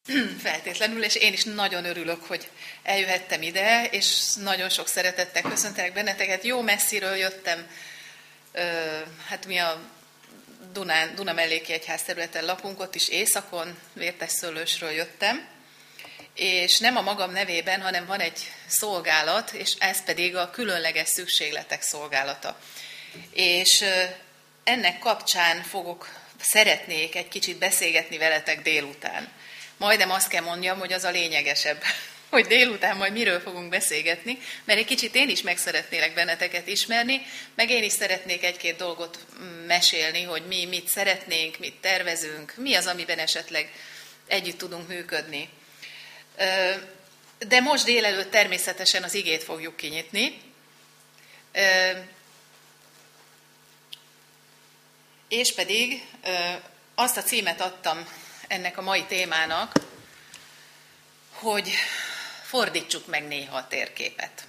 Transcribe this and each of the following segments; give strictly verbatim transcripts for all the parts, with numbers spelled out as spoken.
Feltétlenül, és én is nagyon örülök, hogy eljöhettem ide, és nagyon sok szeretettel köszöntelek benneteket. Jó messziről jöttem, hát mi a Dunán, Duna melléki egyház területen lakunk, ott is északon, Vértesszőlősről jöttem, és nem a magam nevében, hanem van egy szolgálat, és ez pedig a különleges szükségletek szolgálata. És ennek kapcsán fogok, szeretnék egy kicsit beszélgetni veletek délután. Majdnem azt kell mondjam, hogy az a lényegesebb, hogy délután majd miről fogunk beszélgetni, mert egy kicsit én is meg szeretnélek benneteket ismerni, meg én is szeretnék egy-két dolgot mesélni, hogy mi mit szeretnénk, mit tervezünk, mi az, amiben esetleg együtt tudunk működni. De most délelőtt természetesen az igét fogjuk kinyitni. És pedig azt a címet adtam ennek a mai témának, hogy fordítsuk meg néha a térképet.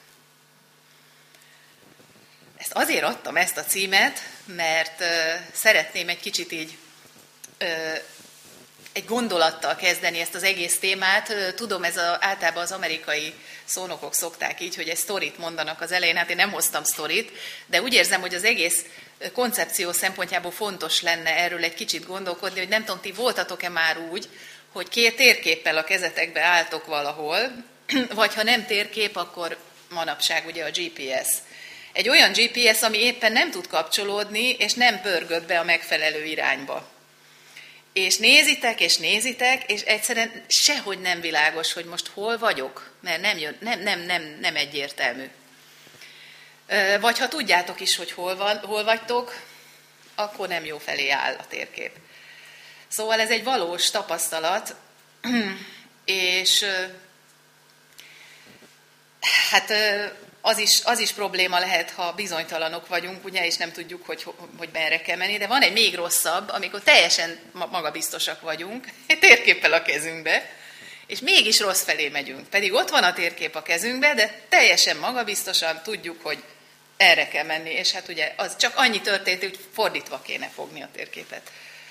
Ezt azért adtam ezt a címet, mert szeretném egy kicsit így egy gondolattal kezdeni ezt az egész témát. Tudom, ez a, általában az amerikai szónokok szokták így, hogy egy sztorit mondanak az elején. Hát én nem hoztam sztorit, de úgy érzem, hogy az egész koncepció szempontjából fontos lenne erről egy kicsit gondolkodni, hogy nem tudom, ti voltatok-e már úgy, hogy két térképpel a kezetekbe álltok valahol, vagy ha nem térkép, akkor manapság ugye a gé pé es. Egy olyan gé pé es, ami éppen nem tud kapcsolódni, és nem pörgött be a megfelelő irányba. És nézitek, és nézitek, és egyszerűen sehogy nem világos, hogy most hol vagyok, mert nem, jön, nem, nem, nem, nem egyértelmű. Vagy ha tudjátok is, hogy hol, van, hol vagytok, akkor nem jó felé áll a térkép. Szóval ez egy valós tapasztalat, és hát az is, az is probléma lehet, ha bizonytalanok vagyunk, ugye, és nem tudjuk, hogy, hogy merre kell menni, de van egy még rosszabb, amikor teljesen magabiztosak vagyunk, egy térképpel a kezünkbe, és mégis rossz felé megyünk. Pedig ott van a térkép a kezünkbe, de teljesen magabiztosan tudjuk, hogy erre kell menni, és hát ugye az csak annyi történt, hogy fordítva kéne fogni a térképet.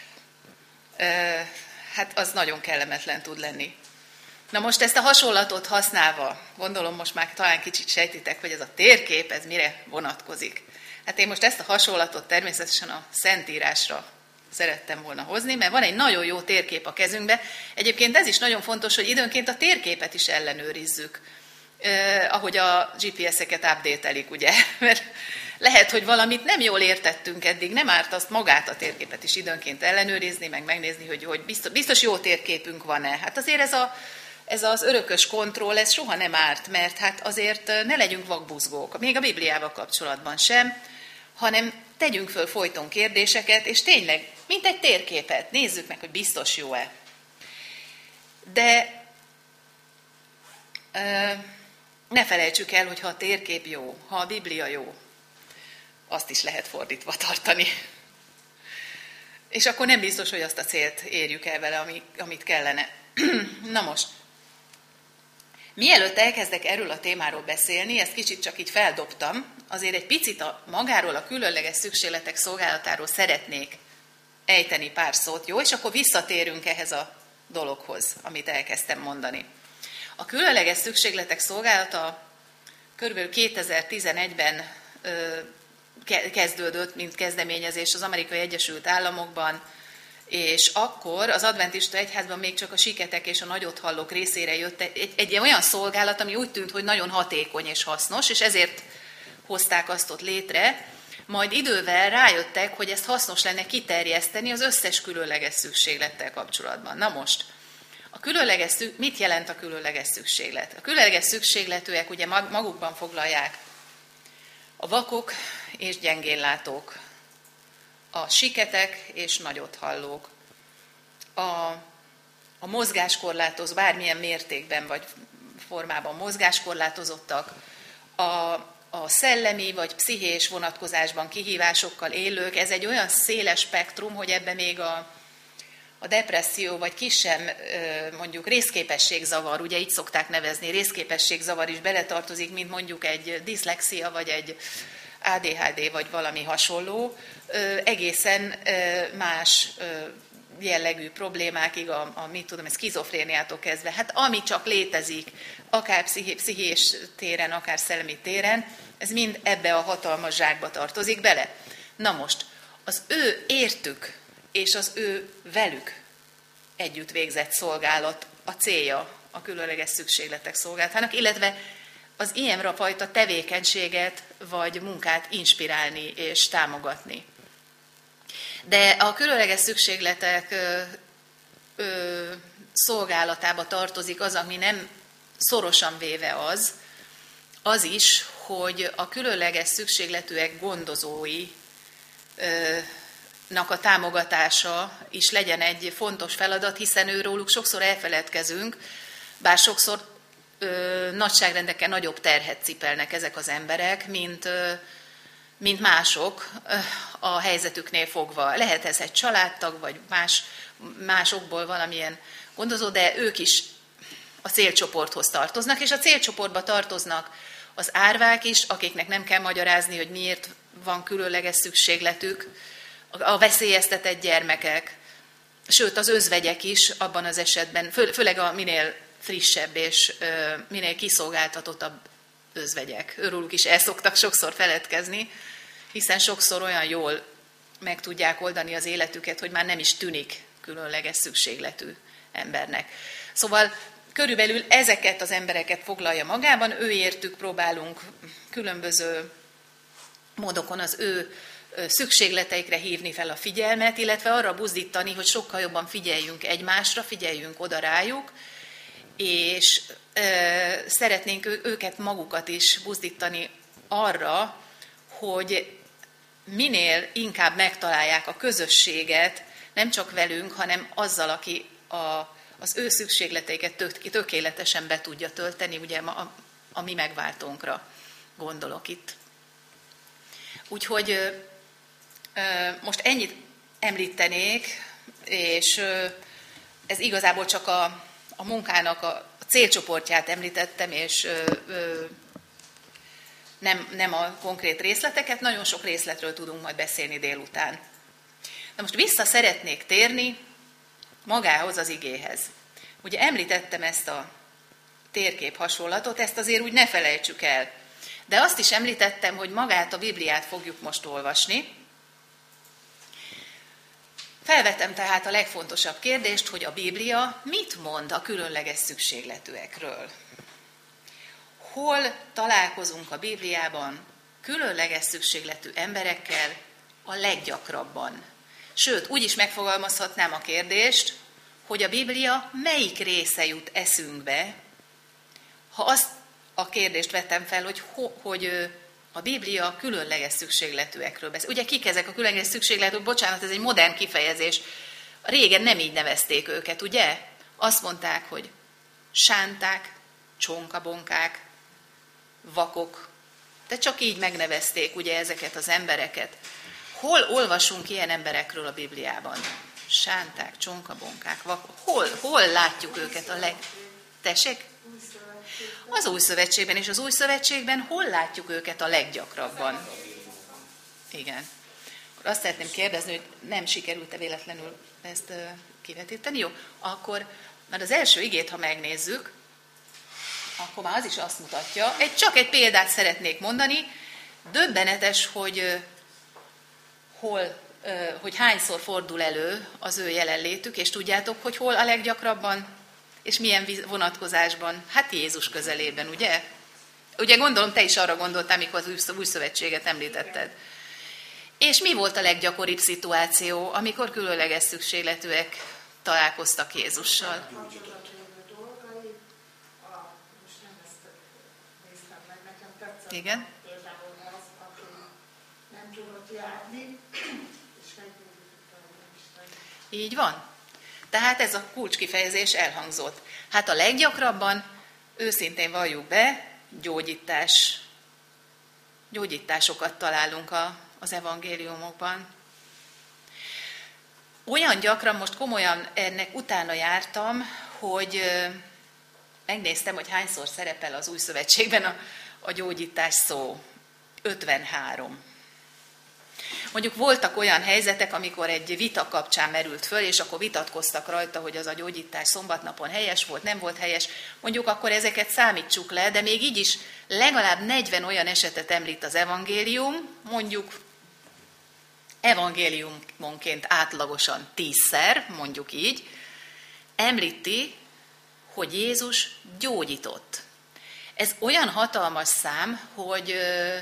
Hát az nagyon kellemetlen tud lenni. Na most ezt a hasonlatot használva, gondolom most már talán kicsit sejtitek, hogy ez a térkép, ez mire vonatkozik. Hát én most ezt a hasonlatot természetesen a Szentírásra szerettem volna hozni, mert van egy nagyon jó térkép a kezünkbe. Egyébként ez is nagyon fontos, hogy időnként a térképet is ellenőrizzük, eh, ahogy a gé pé es-eket update-elik, ugye? Mert lehet, hogy valamit nem jól értettünk eddig, nem árt azt magát a térképet is időnként ellenőrizni, meg megnézni, hogy, hogy biztos, biztos jó térképünk van-e. Hát azért ez, a, ez az örökös kontroll, ez soha nem árt, mert hát azért ne legyünk vakbuzgók, még a Bibliával kapcsolatban sem, hanem tegyünk föl folyton kérdéseket, és tényleg, mint egy térképet, nézzük meg, hogy biztos jó-e. De ne felejtsük el, hogy ha a térkép jó, ha a Biblia jó, azt is lehet fordítva tartani. És akkor nem biztos, hogy azt a célt érjük el vele, amit kellene. Na most, mielőtt elkezdek erről a témáról beszélni, ezt kicsit csak így feldobtam, azért egy picit a magáról, a különleges szükségletek szolgálatáról szeretnék ejteni pár szót, jó? És akkor visszatérünk ehhez a dologhoz, amit elkezdtem mondani. A különleges szükségletek szolgálata körülbelül kétezer-tizenegyben ö, kezdődött, mint kezdeményezés az Amerikai Egyesült Államokban, és akkor az adventista egyházban még csak a siketek és a nagyothallók részére jött egy, egy olyan szolgálat, ami úgy tűnt, hogy nagyon hatékony és hasznos, és ezért hozták azt ott létre. Majd idővel rájöttek, hogy ezt hasznos lenne kiterjeszteni az összes különleges szükséglettel kapcsolatban. Na most, a különleges, mit jelent a különleges szükséglet? A különleges szükségletűek ugye magukban foglalják a vakok és gyengénlátók, a siketek és nagyothallók, a, a mozgáskorlátozó, bármilyen mértékben vagy formában mozgáskorlátozottak, a, a szellemi vagy pszichés vonatkozásban kihívásokkal élők. Ez egy olyan széles spektrum, hogy ebbe még a, a depresszió vagy kisebb mondjuk részképességzavar, ugye így szokták nevezni, részképességzavar is beletartozik, mint mondjuk egy diszlexia vagy egy á dé há dé vagy valami hasonló, egészen más jellegű problémákig, a, a mit tudom, a szkizofréniától kezdve, hát ami csak létezik, akár pszichi, pszichés téren, akár szellemi téren, ez mind ebbe a hatalmas zsákba tartozik bele. Na most, az ő értük és az ő velük együtt végzett szolgálat a célja a különleges szükségletek szolgálatának, illetve az ilyenra fajta tevékenységet vagy munkát inspirálni és támogatni. De a különleges szükségletek ö, ö, szolgálatába tartozik az, ami nem szorosan véve az, az is, hogy a különleges szükségletűek gondozói ö, nak a támogatása is legyen egy fontos feladat, hiszen őróluk sokszor elfeledkezünk, bár sokszor ö, nagyságrendekkel nagyobb terhet cipelnek ezek az emberek, mint, ö, mint mások ö, a helyzetüknél fogva. Lehet ez egy családtag, vagy más, másokból valamilyen gondozó, de ők is a célcsoporthoz tartoznak, és a célcsoportba tartoznak az árvák is, akiknek nem kell magyarázni, hogy miért van különleges szükségletük, a veszélyeztetett gyermekek, sőt az özvegyek is abban az esetben, fő, főleg a minél frissebb és ö, minél kiszolgáltatottabb özvegyek. Őróluk is el szoktak sokszor feledkezni, hiszen sokszor olyan jól meg tudják oldani az életüket, hogy már nem is tűnik különleges szükségletű embernek. Szóval körülbelül ezeket az embereket foglalja magában, őértük próbálunk különböző módokon az ő szükségleteikre hívni fel a figyelmet, illetve arra buzdítani, hogy sokkal jobban figyeljünk egymásra, figyeljünk oda rájuk, és ö, szeretnénk őket magukat is buzdítani arra, hogy minél inkább megtalálják a közösséget, nem csak velünk, hanem azzal, aki a, az ő szükségleteiket tök, tökéletesen be tudja tölteni, ugye a, a mi megváltónkra gondolok itt. Úgyhogy most ennyit említenék, és ez igazából csak a, a munkának a célcsoportját említettem, és nem, nem a konkrét részleteket, nagyon sok részletről tudunk majd beszélni délután. Na most vissza szeretnék térni magához az igéhez. Ugye említettem ezt a térkép hasonlatot, ezt azért úgy ne felejtsük el. De azt is említettem, hogy magát a Bibliát fogjuk most olvasni. Felvetem tehát a legfontosabb kérdést, hogy a Biblia mit mond a különleges szükségletűekről. Hol találkozunk a Bibliában különleges szükségletű emberekkel a leggyakrabban? Sőt, úgy is megfogalmazhatnám a kérdést, hogy a Biblia melyik része jut eszünkbe, ha azt a kérdést vettem fel, hogy, hogy a Biblia különleges szükségletűekről beszél. Ugye kik ezek a különleges szükségletűek? Bocsánat, ez egy modern kifejezés. Régen nem így nevezték őket, ugye? Azt mondták, hogy sánták, csonkabonkák, vakok. De csak így megnevezték ugye ezeket az embereket. Hol olvasunk ilyen emberekről a Bibliában? Sánták, csonkabonkák, vakok. Hol, hol látjuk őket a leg... Tessék? Az Új Szövetségben, és az Új Szövetségben hol látjuk őket a leggyakrabban? Igen. Azt szeretném kérdezni, hogy nem sikerült-e véletlenül ezt kivetíteni? Jó, akkor már az első igét, ha megnézzük, akkor már az is azt mutatja, egy, csak egy példát szeretnék mondani, döbbenetes, hogy, hol, hogy hányszor fordul elő az ő jelenlétük, és tudjátok, hogy hol a leggyakrabban? És milyen vonatkozásban? Hát Jézus közelében, ugye? Ugye gondolom, te is arra gondoltál, mikor az Új Szövetséget említetted. És mi volt a leggyakoribb szituáció, amikor különleges szükségletűek találkoztak Jézussal? Igen? Így van. Tehát ez a kulcskifejezés elhangzott. Hát a leggyakrabban, őszintén valljuk be, gyógyítás, gyógyításokat találunk a, az evangéliumokban. Olyan gyakran, most komolyan ennek utána jártam, hogy megnéztem, hogy hányszor szerepel az Új Szövetségben a, a gyógyítás szó. ötvenhárom. Mondjuk voltak olyan helyzetek, amikor egy vita kapcsán merült föl, és akkor vitatkoztak rajta, hogy az a gyógyítás szombatnapon helyes volt, nem volt helyes. Mondjuk akkor ezeket számítsuk le, de még így is legalább negyven olyan esetet említ az evangélium, mondjuk evangéliumonként átlagosan tízszer, mondjuk így, említi, hogy Jézus gyógyított. Ez olyan hatalmas szám, hogy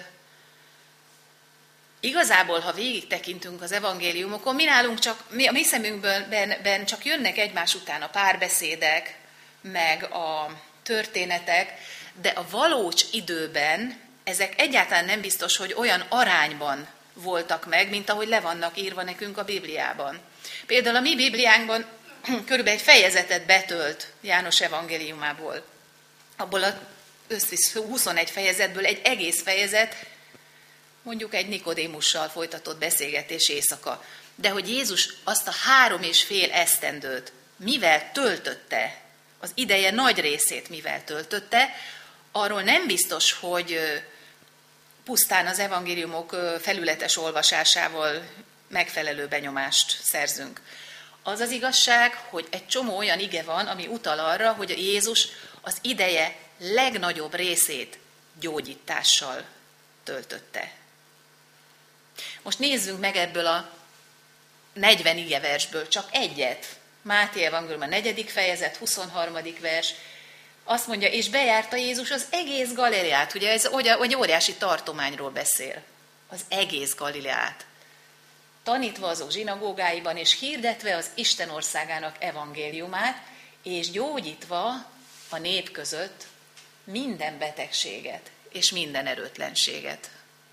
igazából, ha végig tekintünk az evangéliumokon, mi nálunk csak, mi, a mi szemünkben ben, ben csak jönnek egymás után a párbeszédek, meg a történetek, de a valós időben ezek egyáltalán nem biztos, hogy olyan arányban voltak meg, mint ahogy le vannak írva nekünk a Bibliában. Például a mi Bibliánkban körülbelül egy fejezetet betölt János evangéliumából. Abból a összvisz huszonegy fejezetből egy egész fejezet, mondjuk egy Nikodémussal folytatott beszélgetés éjszaka. De hogy Jézus azt a három és fél esztendőt mivel töltötte, az ideje nagy részét mivel töltötte, arról nem biztos, hogy pusztán az evangéliumok felületes olvasásával megfelelő benyomást szerzünk. Az az igazság, hogy egy csomó olyan ige van, ami utal arra, hogy Jézus az ideje legnagyobb részét gyógyítással töltötte. Most nézzünk meg ebből a negyven igeversből csak egyet. Máté evangélium a negyedik fejezet, huszonharmadik vers. Azt mondja, és bejárta Jézus az egész Galileát. Ugye ez egy óriási tartományról beszél. Az egész Galileát. Tanítva azok zsinagógáiban, és hirdetve az Isten országának evangéliumát, és gyógyítva a nép között minden betegséget és minden erőtlenséget.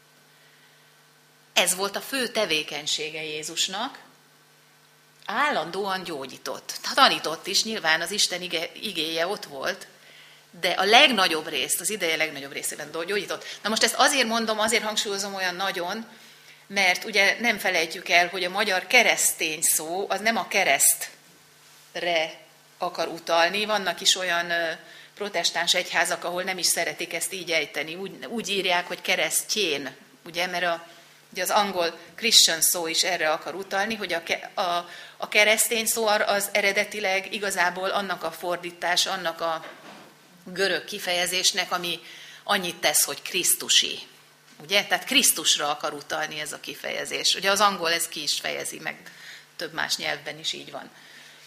Ez volt a fő tevékenysége Jézusnak. Állandóan gyógyított. Tanított is, nyilván az Isten ige, igéje ott volt, de a legnagyobb részt, az ideje legnagyobb részében gyógyított. Na most ezt azért mondom, azért hangsúlyozom olyan nagyon, mert ugye nem felejtjük el, hogy a magyar keresztény szó az nem a keresztre akar utalni. Vannak is olyan protestáns egyházak, ahol nem is szeretik ezt így ejteni. Úgy, úgy írják, hogy keresztjén, ugye, mert a, ugye az angol Christian szó is erre akar utalni, hogy a, a, a keresztény szó az eredetileg igazából annak a fordítás, annak a görög kifejezésnek, ami annyit tesz, hogy Krisztusi. Ugye? Tehát Krisztusra akar utalni ez a kifejezés. Ugye az angol ez ki is fejezi, meg több más nyelvben is így van.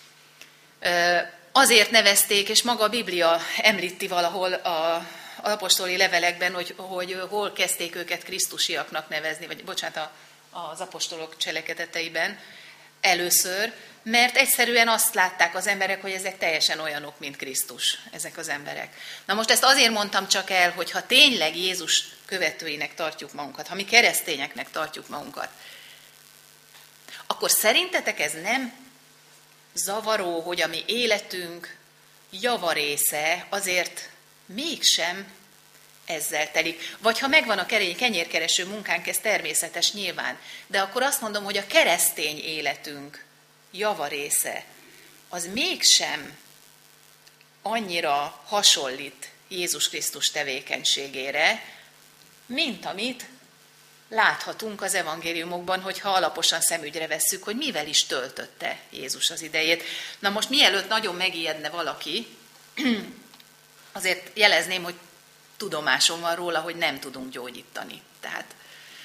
Azért nevezték, és maga a Biblia említi valahol a az apostoli levelekben, hogy, hogy hol kezdték őket krisztusiaknak nevezni, vagy bocsánat, az apostolok cselekedeteiben először, mert egyszerűen azt látták az emberek, hogy ezek teljesen olyanok, mint Krisztus, ezek az emberek. Na most ezt azért mondtam csak el, hogy ha tényleg Jézus követőinek tartjuk magunkat, ha mi keresztényeknek tartjuk magunkat, akkor szerintetek ez nem zavaró, hogy a mi életünk javarésze azért mégsem ezzel telik. Vagy ha megvan a kenyérkereső munkánk, ez természetes nyilván, de akkor azt mondom, hogy a keresztény életünk javarésze az mégsem annyira hasonlít Jézus Krisztus tevékenységére, mint amit láthatunk az evangéliumokban, hogyha alaposan szemügyre vesszük, hogy mivel is töltötte Jézus az idejét. Na most mielőtt nagyon megijedne valaki, azért jelezném, hogy tudomásom van róla, hogy nem tudunk gyógyítani. Tehát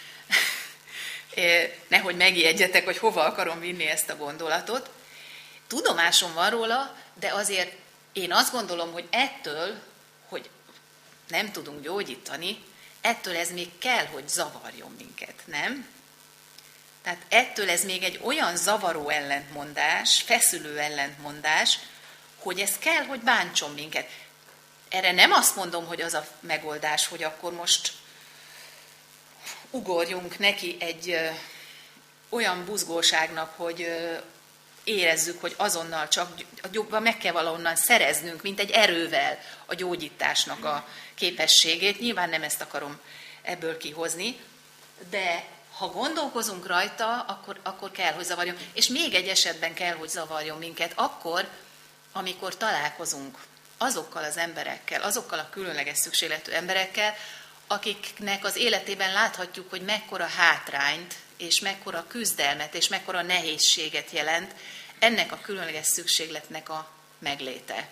nehogy megijedjetek, hogy hova akarom vinni ezt a gondolatot. Tudomásom van róla, de azért én azt gondolom, hogy ettől, hogy nem tudunk gyógyítani, ettől ez még kell, hogy zavarjon minket, nem? Tehát ettől ez még egy olyan zavaró ellentmondás, feszülő ellentmondás, hogy ez kell, hogy bántson minket. Erre nem azt mondom, hogy az a megoldás, hogy akkor most ugorjunk neki egy ö, olyan buzgóságnak, hogy ö, érezzük, hogy azonnal csak meg kell valahonnan szereznünk, mint egy erővel a gyógyításnak a képességét. Nyilván nem ezt akarom ebből kihozni, de ha gondolkozunk rajta, akkor, akkor kell, hogy zavarjon. És még egy esetben kell, hogy zavarjon minket, akkor, amikor találkozunk azokkal az emberekkel, azokkal a különleges szükségletű emberekkel, akiknek az életében láthatjuk, hogy mekkora hátrányt és mekkora küzdelmet, és mekkora nehézséget jelent ennek a különleges szükségletnek a megléte.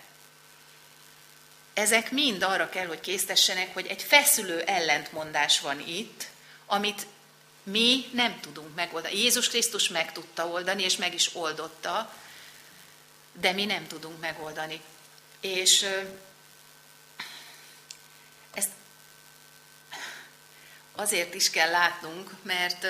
Ezek mind arra kell, hogy késztessenek, hogy egy feszülő ellentmondás van itt, amit mi nem tudunk megoldani. Jézus Krisztus meg tudta oldani, és meg is oldotta, de mi nem tudunk megoldani. És ezt azért is kell látnunk, mert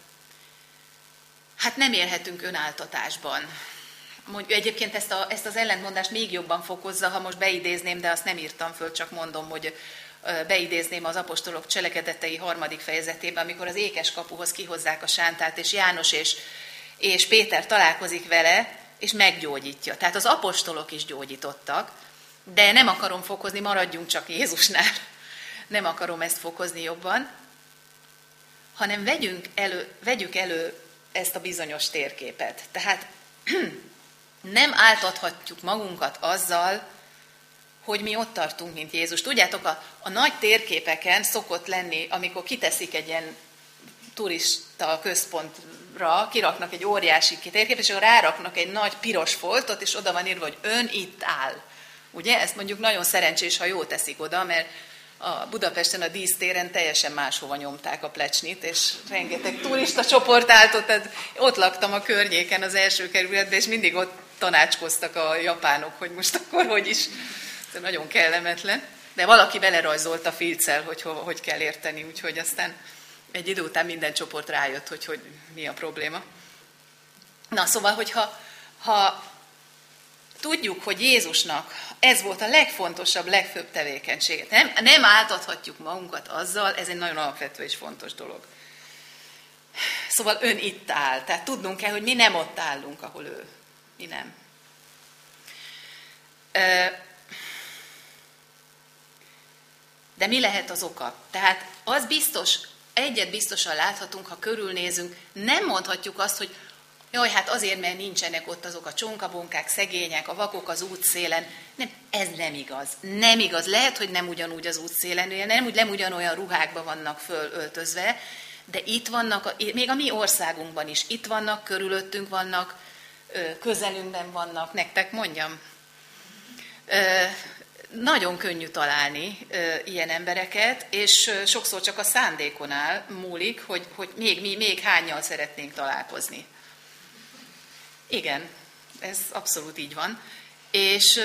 hát nem élhetünk önáltatásban. Mondjuk, egyébként ezt, a, ezt az ellentmondást még jobban fokozza, ha most beidézném, de azt nem írtam föl, csak mondom, hogy beidézném az apostolok cselekedetei harmadik fejezetében, amikor az ékes kapuhoz kihozzák a sántát, és János és, és Péter találkozik vele, és meggyógyítja. Tehát az apostolok is gyógyítottak, de nem akarom fokozni, maradjunk csak Jézusnál. Nem akarom ezt fokozni jobban, hanem vegyünk elő, vegyük elő ezt a bizonyos térképet. Tehát nem áltathatjuk magunkat azzal, hogy mi ott tartunk, mint Jézus. Tudjátok, a, a nagy térképeken szokott lenni, amikor kiteszik egy ilyen turista központra, kiraknak egy óriási térképet, és akkor ráraknak egy nagy piros foltot, és oda van írva, hogy ön itt áll. Ugye? Ezt mondjuk nagyon szerencsés, ha jól teszik oda, mert a Budapesten a dísztéren teljesen máshova nyomták a plecsnit, és rengeteg turista csoport állt ott, tehát ott laktam a környéken az első kerületben, és mindig ott tanácskoztak a japánok, hogy most akkor hogy is. Ez nagyon kellemetlen. De valaki belerajzolta filccel, hogy hova, hogy kell érteni, úgyhogy aztán egy idő után minden csoport rájött, hogy, hogy mi a probléma. Na, szóval, hogyha ha tudjuk, hogy Jézusnak ez volt a legfontosabb, legfőbb tevékenysége. Nem, nem áltathatjuk magunkat azzal, ez egy nagyon alapvető és fontos dolog. Szóval ön itt áll, tehát tudnunk kell, hogy mi nem ott állunk, ahol ő. Mi nem. De mi lehet az oka? Tehát az biztos, egyet biztosan láthatunk, ha körülnézünk, nem mondhatjuk azt, hogy jaj, hát azért, mert nincsenek ott azok a csonkabonkák, szegények, a vakok az útszélen. Nem, ez nem igaz. Nem igaz. Lehet, hogy nem ugyanúgy az útszélen él, nem, nem ugyanolyan ruhákban vannak fölöltözve, de itt vannak, még a mi országunkban is, itt vannak, körülöttünk vannak, közelünkben vannak, nektek mondjam. Nagyon könnyű találni ilyen embereket, és sokszor csak a szándékon áll múlik, hogy, hogy még mi, még hánnyal szeretnénk találkozni. Igen, ez abszolút így van. És,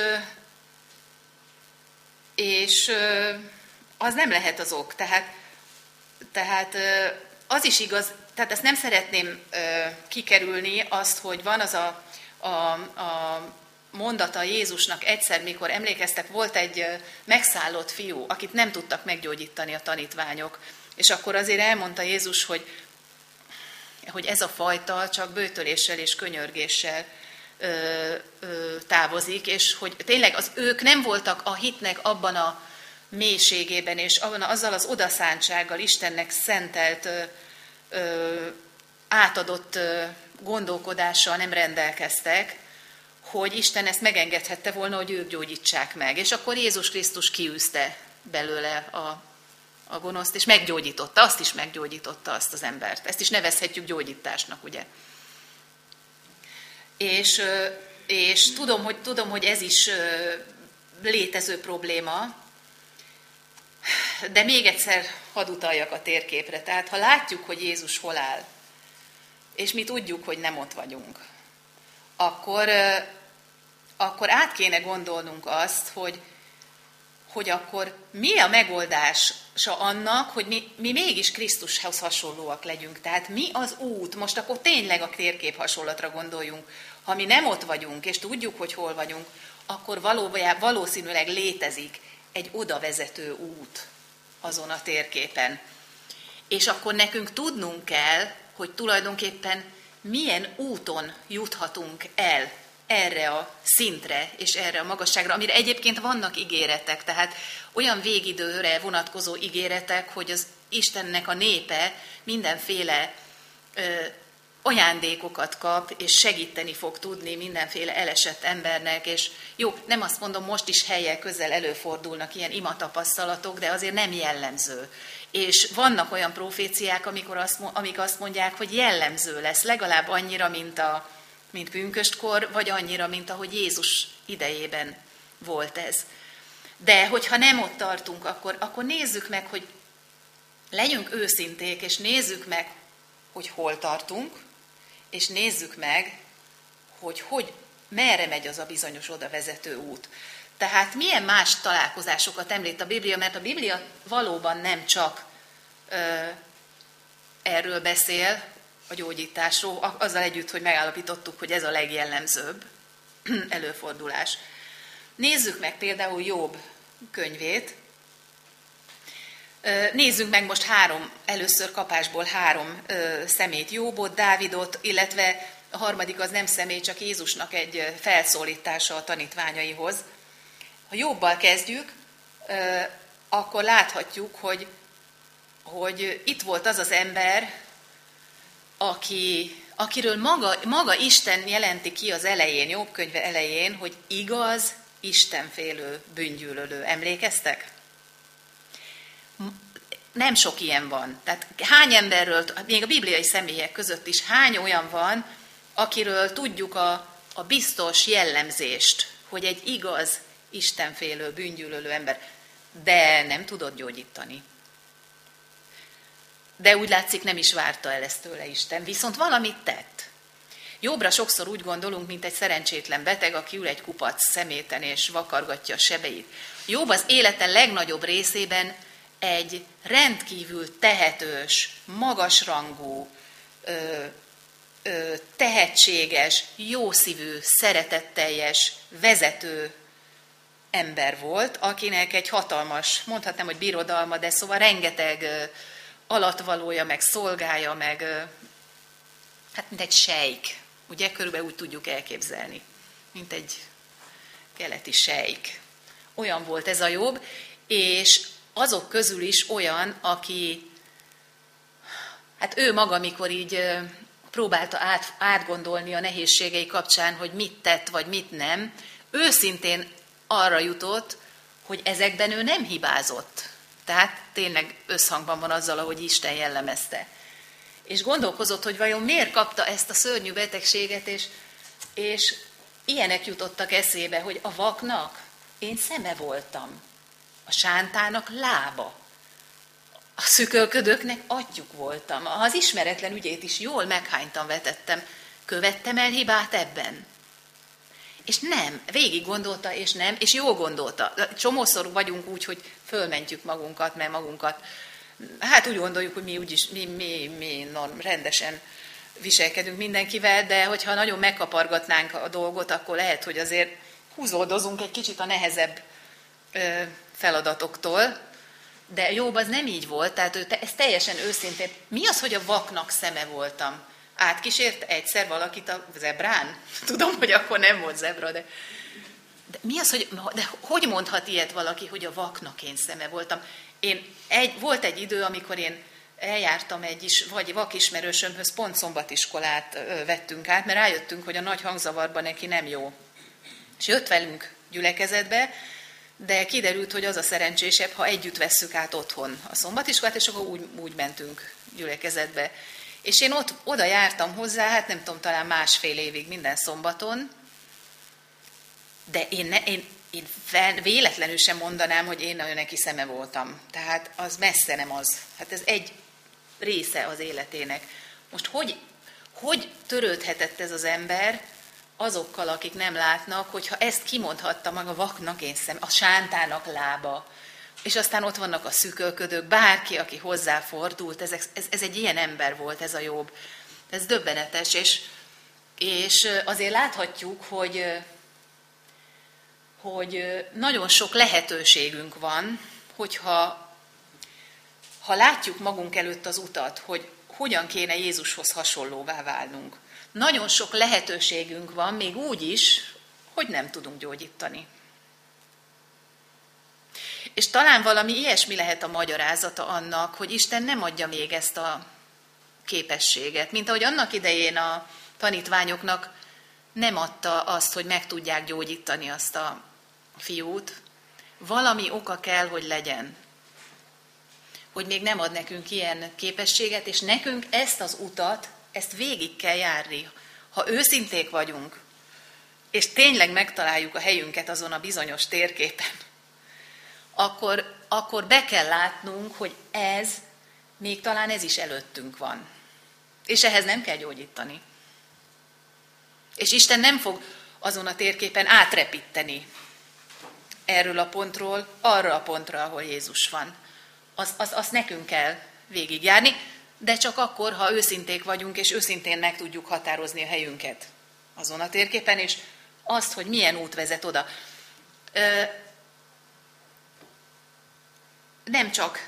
és az nem lehet az ok. Tehát, tehát az is igaz, tehát ezt nem szeretném kikerülni, azt, hogy van az a, a, a mondata Jézusnak egyszer, mikor emlékeztek, volt egy megszállott fiú, akit nem tudtak meggyógyítani a tanítványok. És akkor azért elmondta Jézus, hogy hogy ez a fajta csak böjtöléssel és könyörgéssel ö, ö, távozik, és hogy tényleg az ők nem voltak a hitnek abban a mélységében, és abban, azzal az odaszántsággal, Istennek szentelt, ö, ö, átadott ö, gondolkodással nem rendelkeztek, hogy Isten ezt megengedhette volna, hogy ők gyógyítsák meg. És akkor Jézus Krisztus kiűzte belőle a a gonoszt, és meggyógyította, azt is meggyógyította azt az embert. Ezt is nevezhetjük gyógyításnak, ugye? És, és tudom, hogy, tudom, hogy ez is létező probléma, de még egyszer hadd utaljak a térképre. Tehát, ha látjuk, hogy Jézus hol áll, és mi tudjuk, hogy nem ott vagyunk, akkor, akkor át kéne gondolnunk azt, hogy hogy akkor mi a megoldása annak, hogy mi, mi mégis Krisztushoz hasonlóak legyünk. Tehát mi az út? Most akkor tényleg a térkép hasonlatra gondoljunk. Ha mi nem ott vagyunk, és tudjuk, hogy hol vagyunk, akkor valójában valószínűleg létezik egy odavezető út azon a térképen. És akkor nekünk tudnunk kell, hogy tulajdonképpen milyen úton juthatunk el erre a szintre és erre a magasságra, amire egyébként vannak ígéretek, tehát olyan végidőre vonatkozó ígéretek, hogy az Istennek a népe mindenféle ö, ajándékokat kap, és segíteni fog tudni mindenféle elesett embernek, és jó, nem azt mondom, most is helyek közel előfordulnak ilyen imatapasztalatok, de azért nem jellemző. És vannak olyan proféciák, amikor azt, amik azt mondják, hogy jellemző lesz, legalább annyira, mint, a, mint pünköstkor, vagy annyira, mint ahogy Jézus idejében volt ez. De hogyha nem ott tartunk, akkor, akkor nézzük meg, hogy legyünk őszinték, és nézzük meg, hogy hol tartunk, és nézzük meg, hogy, hogy merre megy az a bizonyos oda vezető út. Tehát milyen más találkozásokat említ a Biblia, mert a Biblia valóban nem csak ö, erről beszél, a gyógyításról, azzal együtt, hogy megállapítottuk, hogy ez a legjellemzőbb előfordulás. Nézzük meg például Jobb könyvét. Nézzünk meg most három, először kapásból három ö, szemét, Jobbot, Dávidot, illetve a harmadik az nem személy, csak Jézusnak egy felszólítása a tanítványaihoz. Ha Jobbal kezdjük, ö, akkor láthatjuk, hogy, hogy itt volt az az ember, aki, akiről maga, maga Isten jelenti ki az elején, Jobb könyve elején, hogy igaz, istenfélő, bűngyűlölő. Emlékeztek? Nem sok ilyen van. Tehát hány emberről, még a bibliai személyek között is hány olyan van, akiről tudjuk a, a biztos jellemzést, hogy egy igaz, istenfélő, bűngyűlölő ember, de nem tudott gyógyítani. De úgy látszik, nem is várta el ezt tőle Isten, viszont valamit tett. Jobbra sokszor úgy gondolunk, mint egy szerencsétlen beteg, aki ül egy kupac szeméten és vakargatja a sebeit. Jobb az élete legnagyobb részében egy rendkívül tehetős, magasrangú, ö, ö, tehetséges, jószívű, szeretetteljes, vezető ember volt, akinek egy hatalmas, mondhatnám, hogy birodalma, de szóval rengeteg ö, alatvalója, meg szolgája, meg ö, hát mint egy sejk. Ugye körülbelül úgy tudjuk elképzelni, mint egy keleti sejk. Olyan volt ez a Jobb, és azok közül is olyan, aki, hát ő maga, mikor így próbálta át, átgondolni a nehézségei kapcsán, hogy mit tett, vagy mit nem, őszintén arra jutott, hogy ezekben ő nem hibázott. Tehát tényleg összhangban van azzal, ahogy Isten jellemezte. És gondolkozott, hogy vajon miért kapta ezt a szörnyű betegséget, és, és ilyenek jutottak eszébe, hogy a vaknak én szeme voltam, a sántának lába, a szükölködőknek atyjuk voltam, az ismeretlen ügyét is jól meghánytan vetettem, követtem el hibát ebben. És nem, végig gondolta, és nem, és jól gondolta. Csomószor vagyunk úgy, hogy fölmentjük magunkat, mert magunkat, hát úgy gondoljuk, hogy mi úgyis, mi, mi, mi norm, rendesen viselkedünk mindenkivel, de hogyha nagyon megkapargatnánk a dolgot, akkor lehet, hogy azért húzódozunk egy kicsit a nehezebb ö, feladatoktól, de Jobb az nem így volt, tehát ő, ez teljesen őszintén. Mi az, hogy a vaknak szeme voltam? Átkísért egyszer valakit a zebrán? Tudom, hogy akkor nem volt zebra, de, de mi az, hogy, de hogy mondhat ilyet valaki, hogy a vaknak én szeme voltam? Én egy, volt egy idő, amikor én eljártam egy is, vagy vakismerősömhöz, pont szombatiskolát ö, vettünk át, mert rájöttünk, hogy a nagy hangzavarban neki nem jó. És jött velünk gyülekezetbe, de kiderült, hogy az a szerencsésebb, ha együtt vesszük át otthon a szombatiskolát, és akkor úgy, úgy mentünk gyülekezetbe. És én ott oda jártam hozzá, hát nem tudom, talán másfél évig minden szombaton, de én, ne, én, én véletlenül sem mondanám, hogy én nagyon neki szeme voltam. Tehát az messze nem az. Hát ez egy része az életének. Most hogy, hogy törődhetett ez az ember azokkal, akik nem látnak, hogyha ezt kimondhatta maga vaknak én szem, a sántának lába, és aztán ott vannak a szükölködők, bárki, aki hozzáfordult, ez, ez, ez egy ilyen ember volt, ez a Jobb. Ez döbbenetes, és, és azért láthatjuk, hogy, hogy nagyon sok lehetőségünk van, hogyha ha látjuk magunk előtt az utat, hogy hogyan kéne Jézushoz hasonlóvá válnunk. Nagyon sok lehetőségünk van, még úgy is, hogy nem tudunk gyógyítani. És talán valami ilyesmi lehet a magyarázata annak, hogy Isten nem adja még ezt a képességet. Mint ahogy annak idején a tanítványoknak nem adta azt, hogy meg tudják gyógyítani azt a fiút. Valami oka kell, hogy legyen, hogy még nem ad nekünk ilyen képességet, és nekünk ezt az utat, ezt végig kell járni. Ha őszinték vagyunk, és tényleg megtaláljuk a helyünket azon a bizonyos térképen, akkor, akkor be kell látnunk, hogy ez, még talán ez is előttünk van. És ehhez nem kell gyógyítani. És Isten nem fog azon a térképen átrepíteni erről a pontról arra a pontra, ahol Jézus van. Az, az, azt nekünk kell végigjárni, de csak akkor, ha őszinték vagyunk, és őszintén meg tudjuk határozni a helyünket azon a térképen, és azt, hogy milyen út vezet oda. Ö, nem csak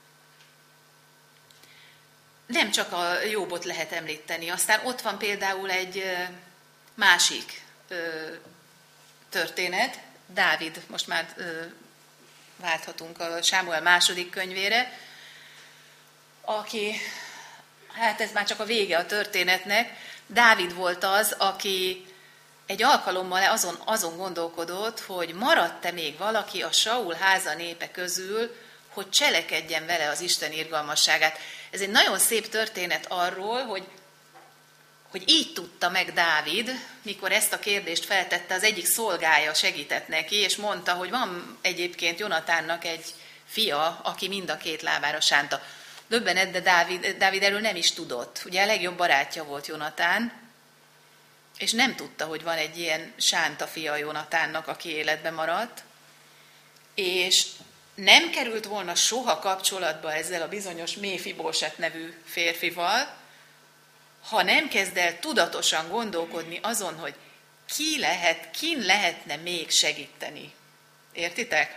nem csak a Jóbot lehet említeni. Aztán ott van például egy másik történet, Dávid, most már válthatunk a Sámuel második könyvére, aki, hát ez már csak a vége a történetnek, Dávid volt az, aki egy alkalommal azon, azon gondolkodott, hogy maradt-e még valaki a Saul háza népe közül, hogy cselekedjen vele az Isten irgalmasságát. Ez egy nagyon szép történet arról, hogy, hogy így tudta meg Dávid, mikor ezt a kérdést feltette, az egyik szolgája segített neki, és mondta, hogy van egyébként Jonatánnak egy fia, aki mind a két lábára sánta. Döbbenet, de Dávid, Dávid erről nem is tudott. Ugye a legjobb barátja volt Jonatán, és nem tudta, hogy van egy ilyen sánta fia Jonatánnak, aki életben maradt, és nem került volna soha kapcsolatba ezzel a bizonyos Méfibóset nevű férfival, ha nem kezd el tudatosan gondolkodni azon, hogy ki lehet, kin lehetne még segíteni. Értitek?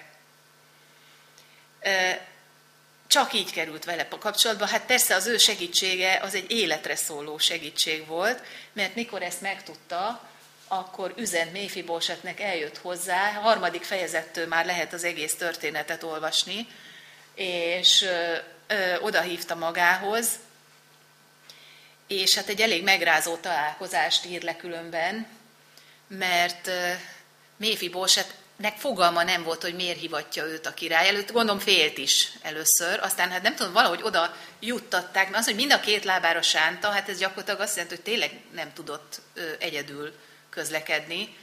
Csak így került vele kapcsolatba. Hát persze az ő segítsége az egy életre szóló segítség volt, mert mikor ezt megtudta, akkor üzent Méfibósetnek, eljött hozzá, a harmadik fejezettől már lehet az egész történetet olvasni, és ö, ö, odahívta magához, és hát egy elég megrázó találkozást ír le különben, mert ö, Méfibósetnek fogalma nem volt, hogy miért hivatja őt a király előtt, gondolom félt is először, aztán hát nem tudom, valahogy oda juttatták, mert az, hogy mind a két lábára sánta, hát ez gyakorlatilag azt jelenti, hogy tényleg nem tudott ö, egyedül közlekedni.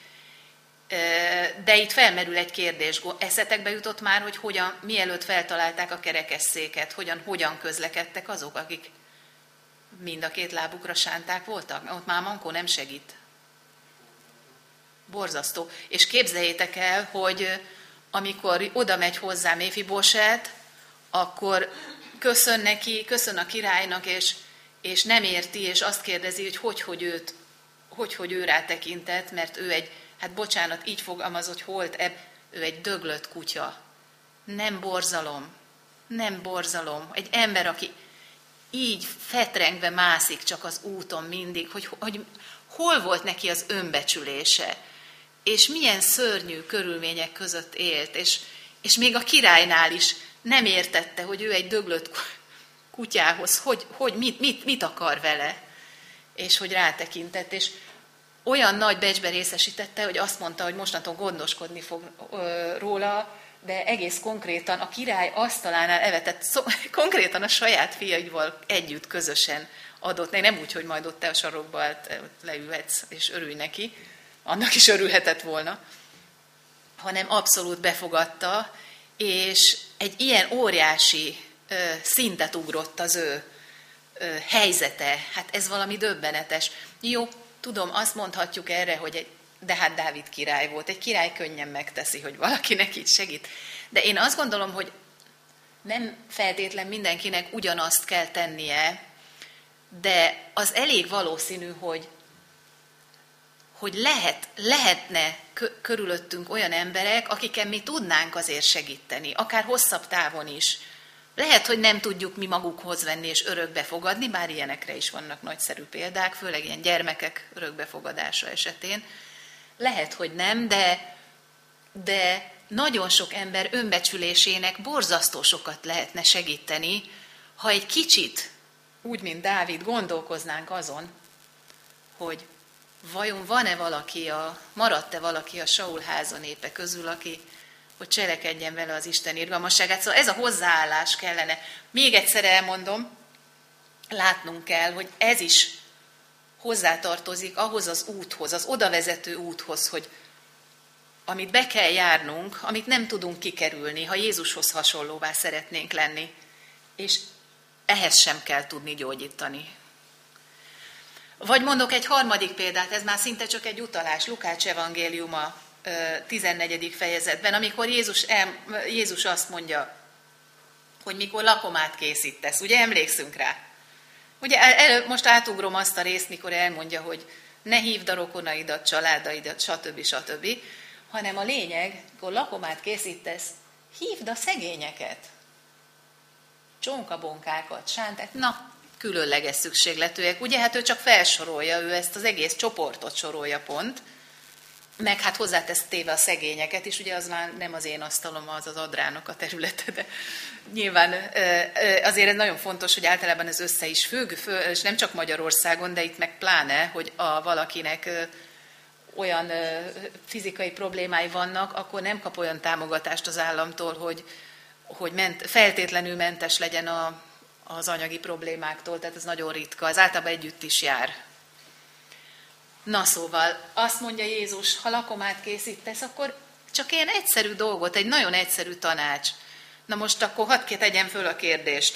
De itt felmerül egy kérdés. Eszetekbe jutott már, hogy hogyan, mielőtt feltalálták a kerekesszéket, hogyan, hogyan közlekedtek azok, akik mind a két lábukra sánták voltak? Ott már mankó nem segít. Borzasztó. És képzeljétek el, hogy amikor oda megy hozzá Méfibóset, akkor köszön neki, köszön a királynak, és, és nem érti, és azt kérdezi, hogy hogy, hogy őt hogy, hogy ő rá tekintett, mert ő egy, hát bocsánat, így fogalmaz, hogy holt ebb, ő egy döglött kutya. Nem borzalom, nem borzalom. Egy ember, aki így fetrengve mászik csak az úton mindig, hogy, hogy hol volt neki az önbecsülése, és milyen szörnyű körülmények között élt, és, és még a királynál is nem értette, hogy ő egy döglött kutyához, hogy, hogy mit, mit, mit akar vele, és hogy rátekintett, és olyan nagy becsbe részesítette, hogy azt mondta, hogy mostantól gondoskodni fog ö, róla, de egész konkrétan a király asztalánál evetett, szó, konkrétan a saját fiaival együtt, közösen adott neki, nem úgy, hogy majd ott te a sarokba leülhetsz, és örülj neki, annak is örülhetett volna, hanem abszolút befogadta, és egy ilyen óriási ö, szintet ugrott az ő ö, helyzete. Hát ez valami döbbenetes. Jó, tudom, azt mondhatjuk erre, hogy egy, de hát Dávid király volt. Egy király könnyen megteszi, hogy valakinek így segít. De én azt gondolom, hogy nem feltétlen mindenkinek ugyanazt kell tennie, de az elég valószínű, hogy, hogy lehet, lehetne körülöttünk olyan emberek, akiken mi tudnánk azért segíteni, akár hosszabb távon is. Lehet, hogy nem tudjuk mi magukhoz venni és örökbe fogadni, bár ilyenekre is vannak nagyszerű példák, főleg ilyen gyermekek örökbefogadása esetén. Lehet, hogy nem, de, de nagyon sok ember önbecsülésének borzasztó sokat lehetne segíteni, ha egy kicsit úgy, mint Dávid, gondolkoznánk azon, hogy vajon van-e valaki, a, maradt-e valaki a Saul háza népe közül, aki, hogy cselekedjen vele az Isten irgalmasságát. Szóval ez a hozzáállás kellene. Még egyszer elmondom, látnunk kell, hogy ez is hozzátartozik ahhoz az úthoz, az odavezető úthoz, hogy amit be kell járnunk, amit nem tudunk kikerülni, ha Jézushoz hasonlóvá szeretnénk lenni. És ehhez sem kell tudni gyógyítani. Vagy mondok egy harmadik példát, ez már szinte csak egy utalás, Lukács evangéliuma tizennegyedik fejezetben, amikor Jézus, el, Jézus azt mondja, hogy mikor lakomát készítesz, ugye emlékszünk rá? Ugye el, most átugrom azt a részt, mikor elmondja, hogy ne hívd a rokonaidat, családaidat, stb. stb., hanem a lényeg, amikor lakomát készítesz, hívd a szegényeket, csónkabonkákat, sánták, na, különleges szükségletűek. Ugye, hát ő csak felsorolja, ő ezt az egész csoportot sorolja pont, meg hát hozzátesz téve a szegényeket is, ugye az már nem az én asztalom, az az Adrának a területe, de nyilván azért ez nagyon fontos, hogy általában ez össze is függ, és nem csak Magyarországon, de itt meg pláne, hogy a valakinek olyan fizikai problémái vannak, akkor nem kap olyan támogatást az államtól, hogy, hogy ment, feltétlenül mentes legyen a, az anyagi problémáktól, tehát ez nagyon ritka, ez általában együtt is jár. Na szóval, azt mondja Jézus, ha lakomát készítesz, akkor csak ilyen egyszerű dolgot, egy nagyon egyszerű tanács. Na most akkor hadd tegyem föl a kérdést.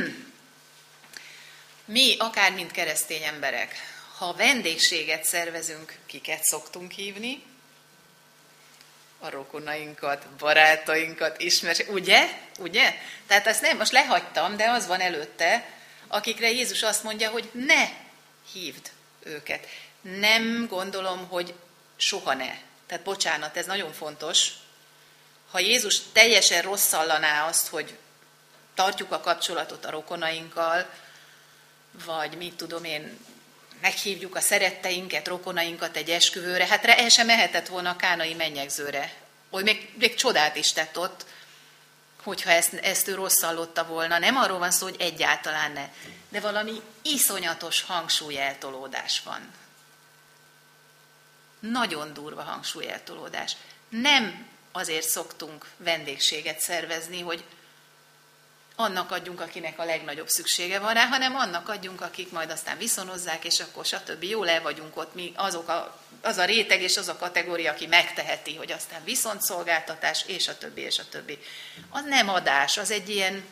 Mi, akár mint keresztény emberek, ha vendégséget szervezünk, kiket szoktunk hívni? A rokonainkat, barátainkat, ismerős, ugye? Ugye? Tehát ezt nem, most lehagytam, de az van előtte, akikre Jézus azt mondja, hogy ne hívd őket. Nem gondolom, hogy soha ne. Tehát bocsánat, ez nagyon fontos. Ha Jézus teljesen rosszallaná azt, hogy tartjuk a kapcsolatot a rokonainkkal, vagy mit tudom én, meghívjuk a szeretteinket, rokonainkat egy esküvőre, hát el sem mehetett volna a kánai mennyegzőre. Hogy még, még csodát is tett ott, hogyha ezt, ezt ő rosszallotta volna. Nem arról van szó, hogy egyáltalán ne, de valami iszonyatos hangsúlyeltolódás van. Nagyon durva hangsúlyeltolódás. Nem azért szoktunk vendégséget szervezni, hogy annak adjunk, akinek a legnagyobb szüksége van rá, hanem annak adjunk, akik majd aztán viszonozzák, és akkor stb. Jól el vagyunk ott, mi azok a, az a réteg és az a kategória, aki megteheti, hogy aztán viszontszolgáltatás, és a többi, és a többi. Az nem adás, az egy ilyen,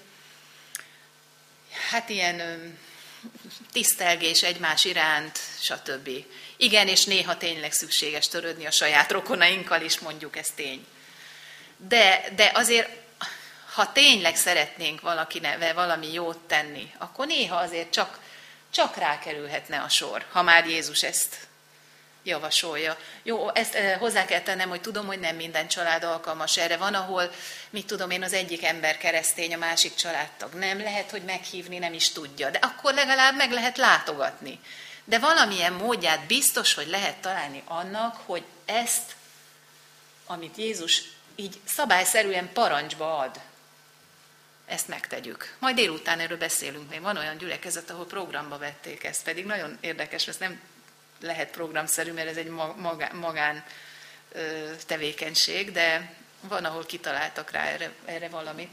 hát ilyen tisztelgés egymás iránt, stb. Igen, és néha tényleg szükséges törődni a saját rokonainkkal is, mondjuk, ez tény. De, de azért, ha tényleg szeretnénk valakinek valami jót tenni, akkor néha azért csak, csak rákerülhetne a sor, ha már Jézus ezt javasolja. Jó, ezt hozzá kell tennem, hogy tudom, hogy nem minden család alkalmas erre. Van, ahol, mit tudom én, az egyik ember keresztény, a másik családtag nem, lehet, hogy meghívni nem is tudja, de akkor legalább meg lehet látogatni. De valamilyen módját biztos, hogy lehet találni annak, hogy ezt, amit Jézus így szabályszerűen parancsba ad, ezt megtegyük. Majd délután erről beszélünk, még van olyan gyülekezet, ahol programba vették ezt, pedig nagyon érdekes, ez nem lehet programszerű, mert ez egy magán, magán tevékenység, de van, ahol kitaláltak rá erre, erre valamit.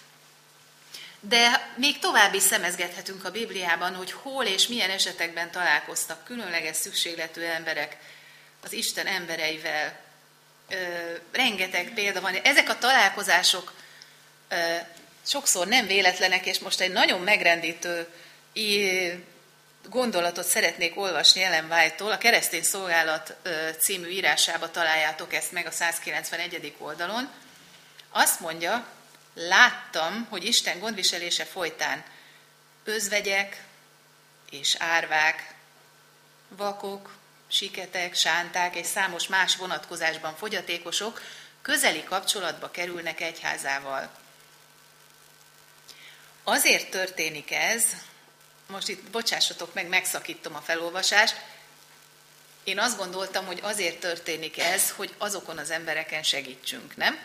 De még tovább is szemezgethetünk a Bibliában, hogy hol és milyen esetekben találkoztak különleges szükségletű emberek az Isten embereivel. Rengeteg példa van. Ezek a találkozások sokszor nem véletlenek, és most egy nagyon megrendítő gondolatot szeretnék olvasni Ellen White-tól. A Keresztény Szolgálat című írásába találjátok ezt meg a százkilencvenegyedik oldalon. Azt mondja, láttam, hogy Isten gondviselése folytán özvegyek és árvák, vakok, siketek, sánták és számos más vonatkozásban fogyatékosok közeli kapcsolatba kerülnek egyházával. Azért történik ez, most itt bocsássatok meg, megszakítom a felolvasást, én azt gondoltam, hogy azért történik ez, hogy azokon az embereken segítsünk, nem?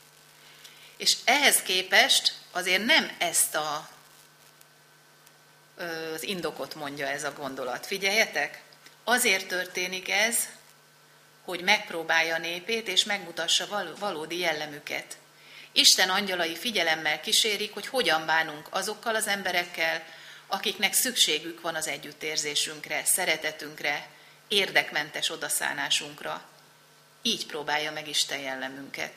És ehhez képest azért nem ezt a az indokot mondja ez a gondolat. Figyeljetek! Azért történik ez, hogy megpróbálja a népét, és megmutassa valódi jellemüket. Isten angyalai figyelemmel kísérik, hogy hogyan bánunk azokkal az emberekkel, akiknek szükségük van az együttérzésünkre, szeretetünkre, érdekmentes odaszánásunkra. Így próbálja meg Isten jellemünket.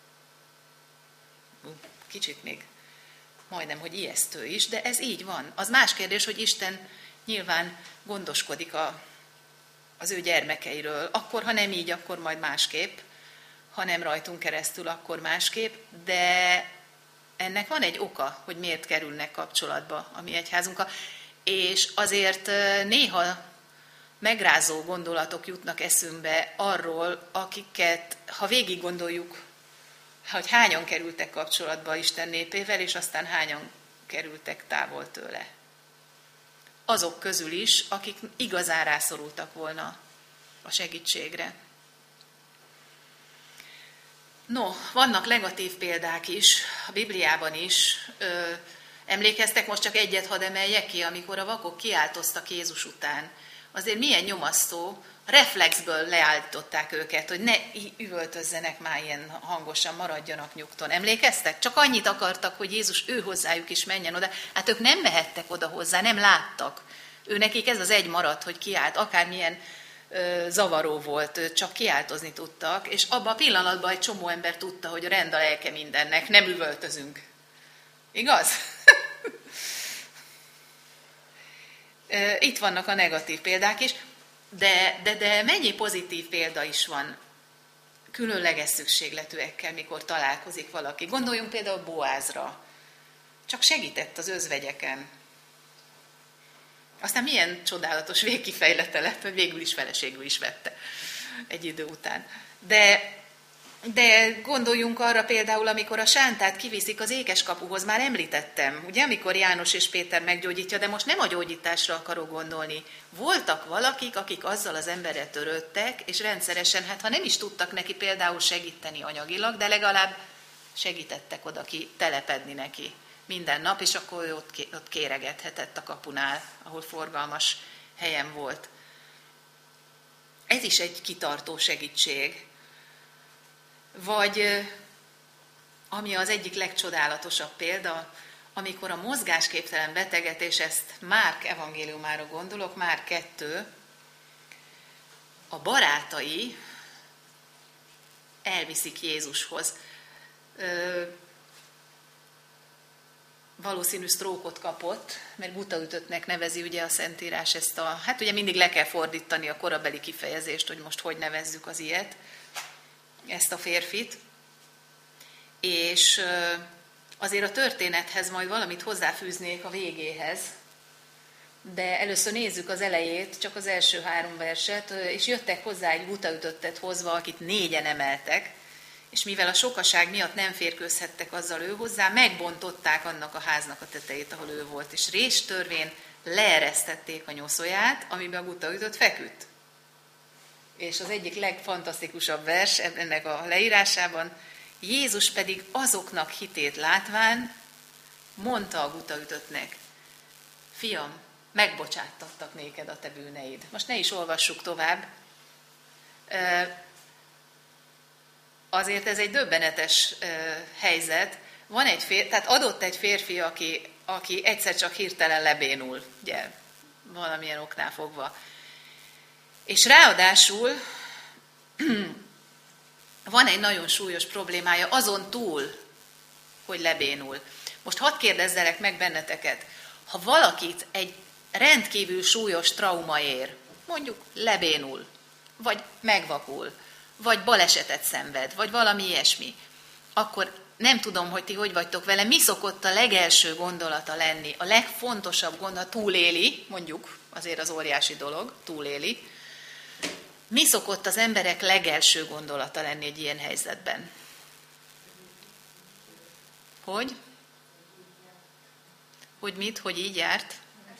Kicsit még majdnem, hogy ijesztő is, de ez így van. Az más kérdés, hogy Isten nyilván gondoskodik a, az ő gyermekeiről. Akkor, ha nem így, akkor majd másképp. Ha nem rajtunk keresztül, akkor másképp. De ennek van egy oka, hogy miért kerülnek kapcsolatba a mi egyházunkkal. És azért néha megrázó gondolatok jutnak eszünkbe arról, akiket, ha végig gondoljuk, hogy hányan kerültek kapcsolatba Isten népével, és aztán hányan kerültek távol tőle. Azok közül is, akik igazán rászorultak volna a segítségre. No, vannak negatív példák is, a Bibliában is. Ö, emlékeztek, most csak egyet hadd emeljek ki, amikor a vakok kiáltoztak Jézus után. Azért milyen nyomasztó, reflexből leállították őket, hogy ne üvöltözzenek már ilyen hangosan, maradjanak nyugton. Emlékeztek? Csak annyit akartak, hogy Jézus ő hozzájuk is menjen oda. Hát ők nem mehettek oda hozzá, nem láttak. Ő nekik ez az egy maradt, hogy kiált, akármilyen ö, zavaró volt, ő csak kiáltozni tudtak, és abban a pillanatban egy csomó ember tudta, hogy rend a lelke mindennek, nem üvöltözünk. Igaz? Itt vannak a negatív példák is, de, de, de mennyi pozitív példa is van különleges szükségletűekkel, mikor találkozik valaki. Gondoljunk például Boázra. Csak segített az özvegyeken. Aztán milyen csodálatos végkifejlete lett, hogy végül is feleségül is vette egy idő után. De, de gondoljunk arra például, amikor a sántát kiviszik az ékeskapuhoz, már említettem, ugye, amikor János és Péter meggyógyítja, de most nem a gyógyításra akarok gondolni. Voltak valakik, akik azzal az emberrel törődtek, és rendszeresen, hát ha nem is tudtak neki például segíteni anyagilag, de legalább segítettek oda ki telepedni neki minden nap, és akkor ő ott, ott kéregethetett a kapunál, ahol forgalmas helyen volt. Ez is egy kitartó segítség. Vagy, ami az egyik legcsodálatosabb példa, amikor a mozgásképtelen beteget, és ezt Márk evangéliumára gondolok, Márk kettő, a barátai elviszik Jézushoz. Valószínű sztrókot kapott, mert gutaütöttnek nevezi ugye a Szentírás ezt a, hát ugye mindig le kell fordítani a korabeli kifejezést, hogy most hogy nevezzük az ilyet, ezt a férfit, és azért a történethez majd valamit hozzáfűznék a végéhez, de először nézzük az elejét, csak az első három verset, és jöttek hozzá egy gutaütöttet hozva, akit négyen emeltek, és mivel a sokaság miatt nem férkőzhettek azzal ő hozzá, megbontották annak a háznak a tetejét, ahol ő volt, és réstörvén leeresztették a nyoszóját, amiben a gutaütött feküdt. És az egyik legfantasztikusabb vers ennek a leírásában, Jézus pedig azoknak hitét látván mondta a gutaütöttnek, fiam, megbocsáttattak néked a te bűneid. Most ne is olvassuk tovább. Azért ez egy döbbenetes helyzet. Van egy férfi, tehát adott egy férfi, aki, aki egyszer csak hirtelen lebénul, ugye, valamilyen oknál fogva. És ráadásul van egy nagyon súlyos problémája azon túl, hogy lebénul. Most hadd kérdezzelek meg benneteket, ha valakit egy rendkívül súlyos trauma ér, mondjuk lebénul, vagy megvakul, vagy balesetet szenved, vagy valami ilyesmi, akkor nem tudom, hogy ti hogy vagytok vele, mi szokott a legelső gondolata lenni, a legfontosabb gondolat, túléli, mondjuk, azért az óriási dolog, túléli. Mi szokott az emberek legelső gondolata lenni egy ilyen helyzetben? Hogy? Hogy mit? Hogy így járt?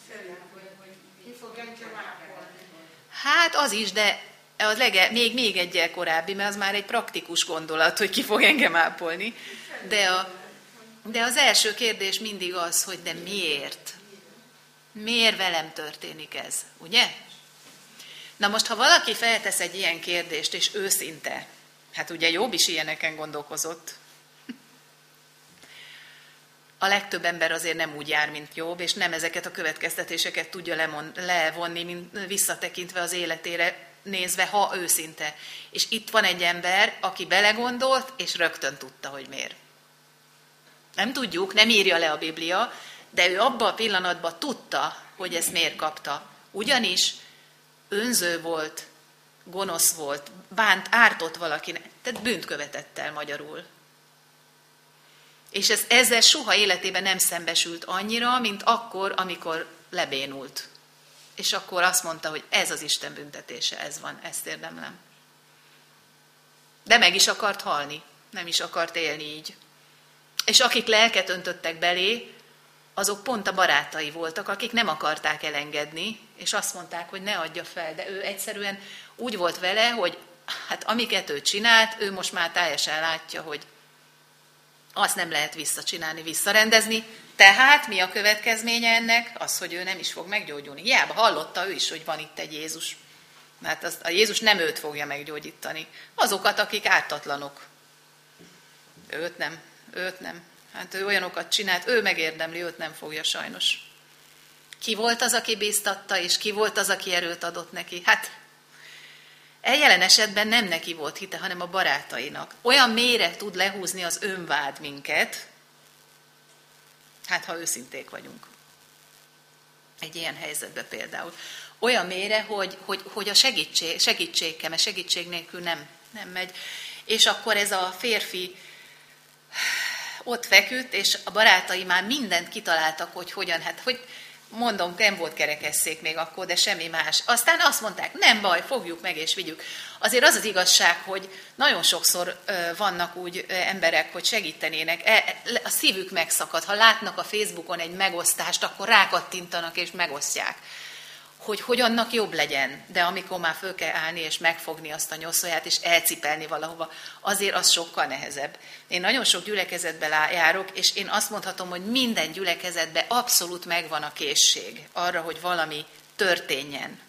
Hát az is, de az lege, még, még egyel korábbi, mert az már egy praktikus gondolat, hogy ki fog engem ápolni. De, a, de az első kérdés mindig az, hogy de miért? Miért velem történik ez, ugye? Na most, ha valaki feltesz egy ilyen kérdést, és őszinte, hát ugye Jobb is ilyeneken gondolkozott, a legtöbb ember azért nem úgy jár, mint Jobb, és nem ezeket a következtetéseket tudja lemon, levonni, mint visszatekintve az életére nézve, ha őszinte. És itt van egy ember, aki belegondolt, és rögtön tudta, hogy miért. Nem tudjuk, nem írja le a Biblia, de ő abban a pillanatban tudta, hogy ezt miért kapta. Ugyanis önző volt, gonosz volt, bánt, ártott valakinek, tehát bűnt követett el magyarul. És ez, ezzel soha életében nem szembesült annyira, mint akkor, amikor lebénult. És akkor azt mondta, hogy ez az Isten büntetése, ez van, ezt érdemlem. De meg is akart halni, nem is akart élni így. És akik lelket öntöttek belé, azok pont a barátai voltak, akik nem akarták elengedni, és azt mondták, hogy ne adja fel. De ő egyszerűen úgy volt vele, hogy hát amiket ő csinált, ő most már teljesen látja, hogy azt nem lehet visszacsinálni, visszarendezni. Tehát mi a következménye ennek? Az, hogy ő nem is fog meggyógyulni. Hiába hallotta ő is, hogy van itt egy Jézus. Mert az, a Jézus nem őt fogja meggyógyítani. Azokat, akik ártatlanok. Őt nem. Őt nem. Hát ő olyanokat csinált, ő megérdemli, őt nem fogja sajnos. Ki volt az, aki bíztatta, és ki volt az, aki erőt adott neki? Hát jelen esetben nem neki volt hite, hanem a barátainak. Olyan mélyre tud lehúzni az önvád minket, hát ha őszinték vagyunk. Egy ilyen helyzetben például. Olyan mélyre, hogy, hogy, hogy a segítség, segítségkeme, segítség nélkül nem, nem megy. És akkor ez a férfi ott feküdt, és a barátai már mindent kitaláltak, hogy hogyan, hát hogy mondom, nem volt kerekesszék még akkor, de semmi más. Aztán azt mondták, nem baj, fogjuk meg és vigyük. Azért az az igazság, hogy nagyon sokszor vannak úgy emberek, hogy segítenének, a szívük megszakad. Ha látnak a Facebookon egy megosztást, akkor rákattintanak és megosztják, hogy hogy annak jobb legyen. De amikor már föl kell állni és megfogni azt a nyoszóját és elcipelni valahova, azért az sokkal nehezebb. Én nagyon sok gyülekezetbe járok, és én azt mondhatom, hogy minden gyülekezetben abszolút megvan a készség arra, hogy valami történjen.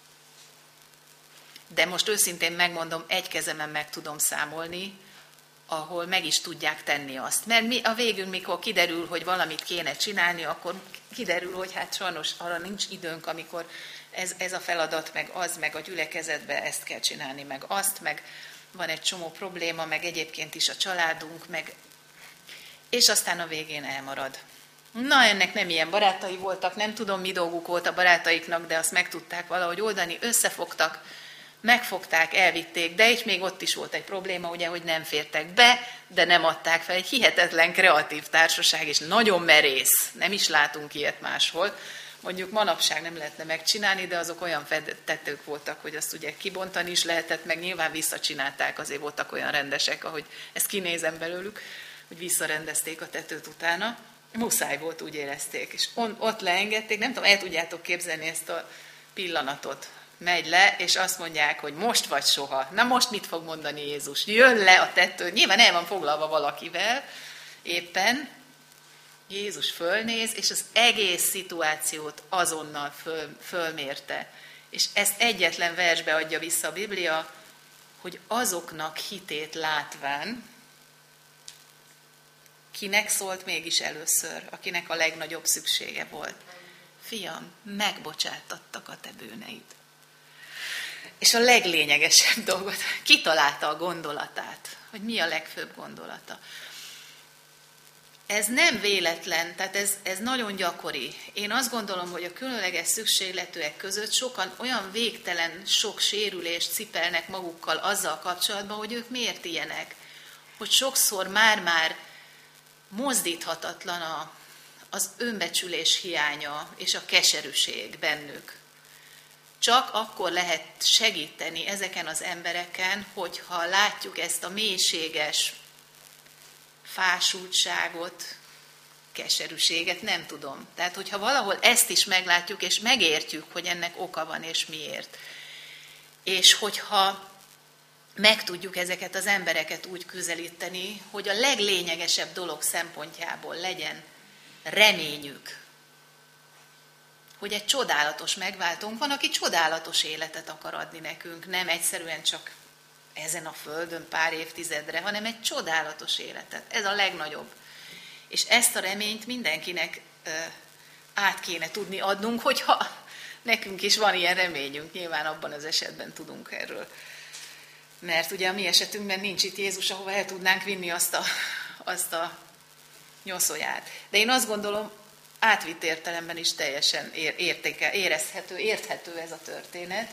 De most őszintén megmondom, egy kezemen meg tudom számolni, ahol meg is tudják tenni azt. Mert mi, a végül, mikor kiderül, hogy valamit kéne csinálni, akkor kiderül, hogy hát sajnos arra nincs időnk, amikor ez, ez a feladat, meg az, meg a gyülekezetben ezt kell csinálni, meg azt, meg van egy csomó probléma, meg egyébként is a családunk, meg... és aztán a végén elmarad. Na, ennek nem ilyen barátai voltak, nem tudom, mi dolguk volt a barátaiknak, de azt meg tudták valahogy oldani, összefogtak, megfogták, elvitték, de itt még ott is volt egy probléma, ugye, hogy nem fértek be, de nem adták fel. Egy hihetetlen kreatív társaság, és nagyon merész. Nem is látunk ilyet máshol. Mondjuk manapság nem lehetne megcsinálni, de azok olyan tetők voltak, hogy azt ugye kibontani is lehetett, meg nyilván visszacsinálták, azért voltak olyan rendesek, ahogy ezt kinézem belőlük, hogy visszarendezték a tetőt utána. Muszáj volt, úgy érezték, és on, ott leengedték, nem tudom, el tudjátok képzelni ezt a pillanatot. Megy le, és azt mondják, hogy most vagy soha. Na most mit fog mondani Jézus? Jön le a tető, nyilván el van foglalva valakivel, éppen Jézus fölnéz, és az egész szituációt azonnal föl, fölmérte. És ezt egyetlen versbe adja vissza a Biblia, hogy azoknak hitét látván, kinek szólt mégis először, akinek a legnagyobb szüksége volt. Fiam, megbocsátattak a te bűneid. És a leglényegesebb dolgot, kitalálta a gondolatát, hogy mi a legfőbb gondolata. Ez nem véletlen, tehát ez, ez nagyon gyakori. Én azt gondolom, hogy a különleges szükségletűek között sokan olyan végtelen sok sérülést cipelnek magukkal azzal kapcsolatban, hogy ők miért ilyenek. Hogy sokszor már-már mozdíthatatlan a, az önbecsülés hiánya és a keserűség bennük. Csak akkor lehet segíteni ezeken az embereken, hogyha látjuk ezt a mélységes fásultságot, keserűséget, nem tudom. Tehát, hogyha valahol ezt is meglátjuk, és megértjük, hogy ennek oka van, és miért. És hogyha meg tudjuk ezeket az embereket úgy közelíteni, hogy a leglényegesebb dolog szempontjából legyen reményük, hogy egy csodálatos megváltónk van, aki csodálatos életet akar adni nekünk, nem egyszerűen csak ezen a földön pár évtizedre, hanem egy csodálatos életet. Ez a legnagyobb. És ezt a reményt mindenkinek ö, át kéne tudni adnunk, hogyha nekünk is van ilyen reményünk. Nyilván abban az esetben tudunk erről. Mert ugye a mi esetünkben nincs itt Jézus, ahova el tudnánk vinni azt a, azt a nyoszóját. De én azt gondolom, átvitt értelemben is teljesen értéke, érezhető, érthető ez a történet.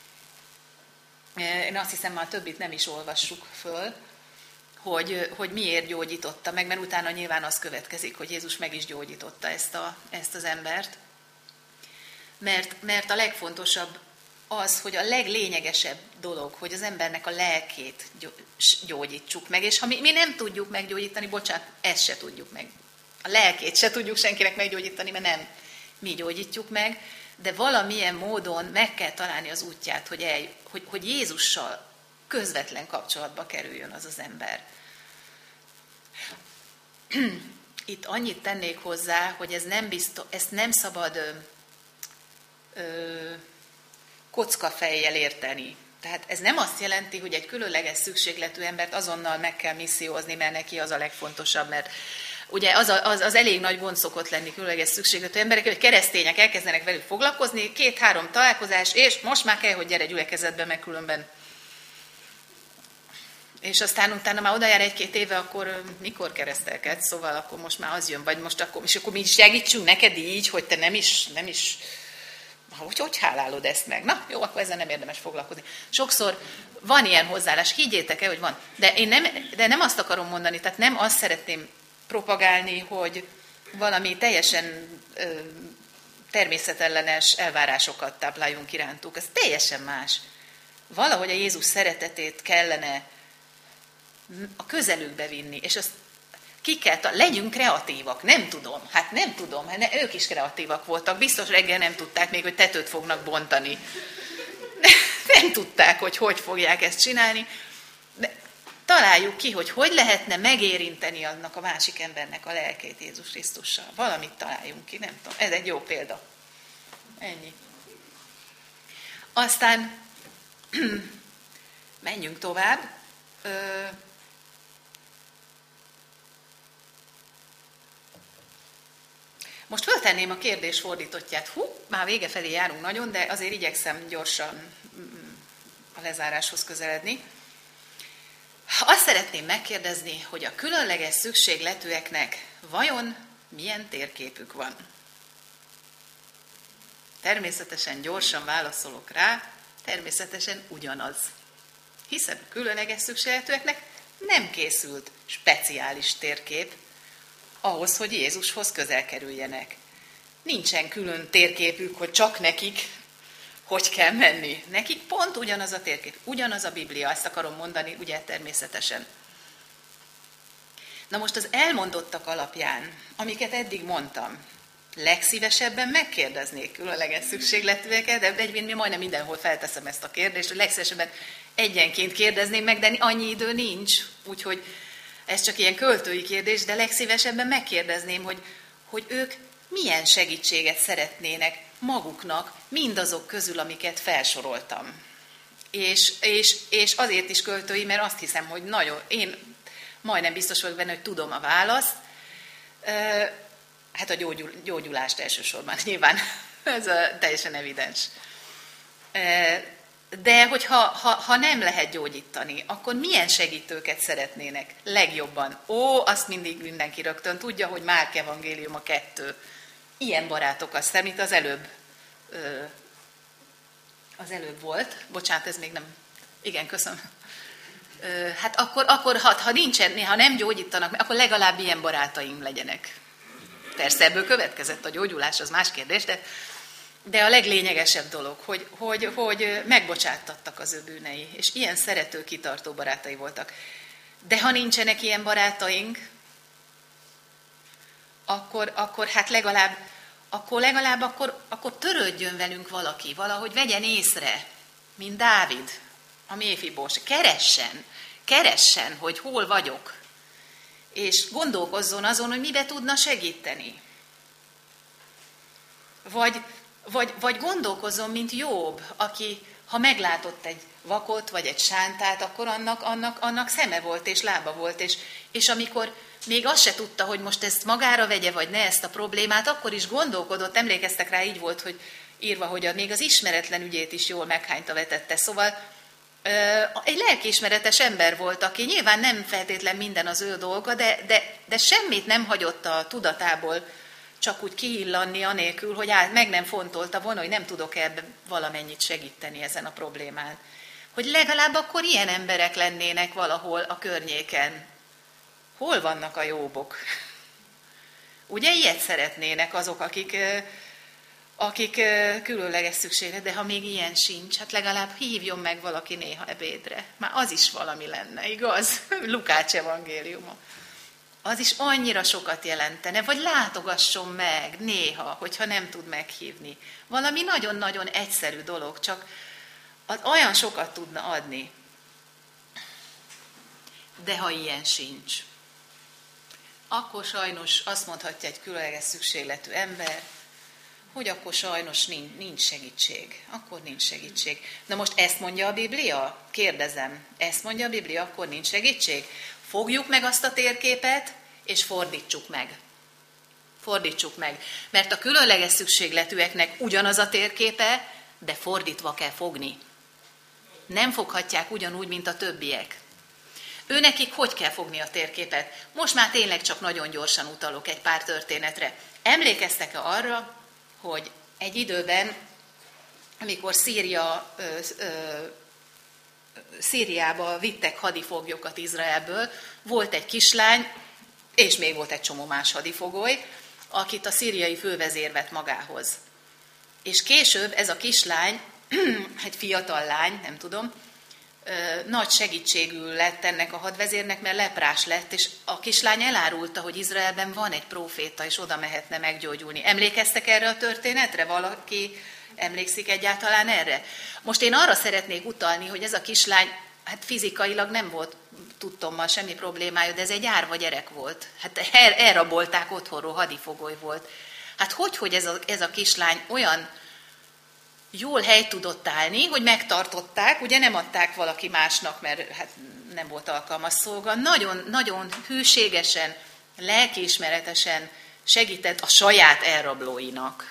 Én azt hiszem, már többit nem is olvassuk föl, hogy, hogy miért gyógyította meg, mert utána nyilván az következik, hogy Jézus meg is gyógyította ezt, a, ezt az embert. Mert, mert a legfontosabb az, hogy a leglényegesebb dolog, hogy az embernek a lelkét gyógyítsuk meg, és ha mi, mi nem tudjuk meggyógyítani, bocsánat, ezt se tudjuk meg. A lelkét se tudjuk senkinek meggyógyítani, mert nem mi gyógyítjuk meg, de valamilyen módon meg kell találni az útját, hogy, el, hogy, hogy Jézussal közvetlen kapcsolatba kerüljön az az ember. Itt annyit tennék hozzá, hogy ez nem biztos, ezt nem szabad ö, ö, kockafejjel érteni. Tehát ez nem azt jelenti, hogy egy különleges szükségletű embert azonnal meg kell missziózni, mert neki az a legfontosabb, mert ugye az, a, az, az elég nagy gond szokott lenni különleges szükségletű emberek, hogy keresztények elkezdenek velük foglalkozni, két-három találkozás, és most már kell, hogy gyere gyülekezetbe, meg különben. És aztán utána már oda jár egy-két éve, akkor mikor keresztelkedsz, szóval akkor most már az jön, vagy most akkor, és akkor mi segítsünk neked így, hogy te nem is, nem is, hogy, hogy hálálod ezt meg? Na, jó, akkor ezzel nem érdemes foglalkozni. Sokszor van ilyen hozzáállás, higgyétek el, hogy van, de én nem, de nem azt akarom mondani, tehát nem azt szeretném propagálni, hogy valami teljesen ö, természetellenes elvárásokat tápláljunk irántuk. Ez teljesen más. Valahogy a Jézus szeretetét kellene a közelükbe vinni, és azt ki kell, legyünk kreatívak, nem tudom, hát nem tudom, hát ne, ők is kreatívak voltak, biztos reggel nem tudták még, hogy tetőt fognak bontani. Nem tudták, hogy hogy fogják ezt csinálni, de találjuk ki, hogy hogy lehetne megérinteni annak a másik embernek a lelkét Jézus Krisztussal. Valamit találjunk ki, nem tudom. Ez egy jó példa. Ennyi. Aztán menjünk tovább. Ö, Most föltenném a kérdés fordítottját. Hú, már vége felé járunk nagyon, de azért igyekszem gyorsan a lezáráshoz közeledni. Azt szeretném megkérdezni, hogy a különleges szükségletűeknek vajon milyen térképük van? Természetesen gyorsan válaszolok rá, természetesen ugyanaz. Hiszen a különleges szükségletűeknek nem készült speciális térkép ahhoz, hogy Jézushoz közel kerüljenek. Nincsen külön térképük, hogy csak nekik hogy kell menni. Nekik pont ugyanaz a térkép, ugyanaz a Biblia, ezt akarom mondani, ugye természetesen. Na most az elmondottak alapján, amiket eddig mondtam, legszívesebben megkérdeznék különleges szükségletűeket, de egyébként majdnem mindenhol felteszem ezt a kérdést, hogy legszívesebben egyenként kérdezném meg, de annyi idő nincs, úgyhogy ez csak ilyen költői kérdés, de legszívesebben megkérdezném, hogy, hogy ők milyen segítséget szeretnének maguknak mindazok közül, amiket felsoroltam. És, és, és azért is költői, mert azt hiszem, hogy nagyon, én majdnem biztos vagyok benne, hogy tudom a választ. Hát a gyógyul, gyógyulást elsősorban, nyilván, ez a, teljesen evidens. De hogyha ha, ha nem lehet gyógyítani, akkor milyen segítőket szeretnének legjobban? Ó, azt mindig mindenki rögtön tudja, hogy Márk evangélium a kettő. Ilyen barátokat számít, az előbb az előbb volt. Bocsánat, ez még nem... Igen, köszönöm. Hát akkor, akkor ha, ha nincsen, ha nem gyógyítanak, akkor legalább ilyen barátaim legyenek. Persze ebből következett a gyógyulás, az más kérdés, de, de a leglényegesebb dolog, hogy, hogy, hogy megbocsáttattak az ő bűnei, és ilyen szerető, kitartó barátai voltak. De ha nincsenek ilyen barátaink, akkor, akkor hát legalább, akkor, legalább akkor, akkor törődjön velünk valaki, valahogy vegyen észre, mint Dávid, a Méfibóse. Keressen, keressen, hogy hol vagyok, és gondolkozzon azon, hogy mibe tudna segíteni. Vagy, Vagy, vagy gondolkozom, mint Jobb, aki ha meglátott egy vakot, vagy egy sántát, akkor annak, annak, annak szeme volt, és lába volt, és, és amikor még azt se tudta, hogy most ezt magára vegye, vagy ne ezt a problémát, akkor is gondolkodott, emlékeztek rá, így volt, hogy írva, hogy a, még az ismeretlen ügyét is jól meghányta vetette. Szóval egy lelkiismeretes ember volt, aki nyilván nem feltétlen minden az ő dolga, de, de, de semmit nem hagyott a tudatából csak úgy kihillanni anélkül, hogy áll, meg nem fontolta volna, hogy nem tudok ebben valamennyit segíteni ezen a problémán. Hogy legalább akkor ilyen emberek lennének valahol a környéken. Hol vannak a Jobbok? Ugye ilyet szeretnének azok, akik, akik különleges szükséglet, de ha még ilyen sincs, hát legalább hívjon meg valaki néha ebédre. Már az is valami lenne, igaz? Lukács evangéliuma. Az is annyira sokat jelentene, vagy látogasson meg néha, hogyha nem tud meghívni. Valami nagyon-nagyon egyszerű dolog, csak az olyan sokat tudna adni. De ha ilyen sincs, akkor sajnos azt mondhatja egy különleges szükségletű ember, hogy akkor sajnos nincs, nincs segítség. Akkor nincs segítség. Na most ezt mondja a Biblia? Kérdezem. Ezt mondja a Biblia, akkor nincs segítség? Fogjuk meg azt a térképet, és fordítsuk meg. Fordítsuk meg. Mert a különleges szükségletűeknek ugyanaz a térképe, de fordítva kell fogni. Nem foghatják ugyanúgy, mint a többiek. Őnekik hogy kell fogni a térképet? Most már tényleg csak nagyon gyorsan utalok egy pár történetre. Emlékeztek-e arra, hogy egy időben, amikor Szíria, ö, ö, Szíriába vittek hadifoglyokat Izraelből, volt egy kislány, és még volt egy csomó más hadifogoly, akit a szíriai fővezér vett magához. És később ez a kislány, egy fiatal lány, nem tudom, nagy segítségül lett ennek a hadvezérnek, mert leprás lett, és a kislány elárulta, hogy Izraelben van egy próféta, és oda mehetne meggyógyulni. Emlékeztek erre a történetre? Valaki emlékszik egyáltalán erre? Most én arra szeretnék utalni, hogy ez a kislány, hát fizikailag nem volt tudtommal semmi problémája, de ez egy árva gyerek volt. Hát el, elrabolták otthonról, hadifogoly volt. Hát hogy, hogy ez a, ez a kislány olyan jól helyt tudott állni, hogy megtartották, ugye nem adták valaki másnak, mert hát nem volt alkalmas szolga, nagyon, nagyon hűségesen, lelkiismeretesen segített a saját elrablóinak.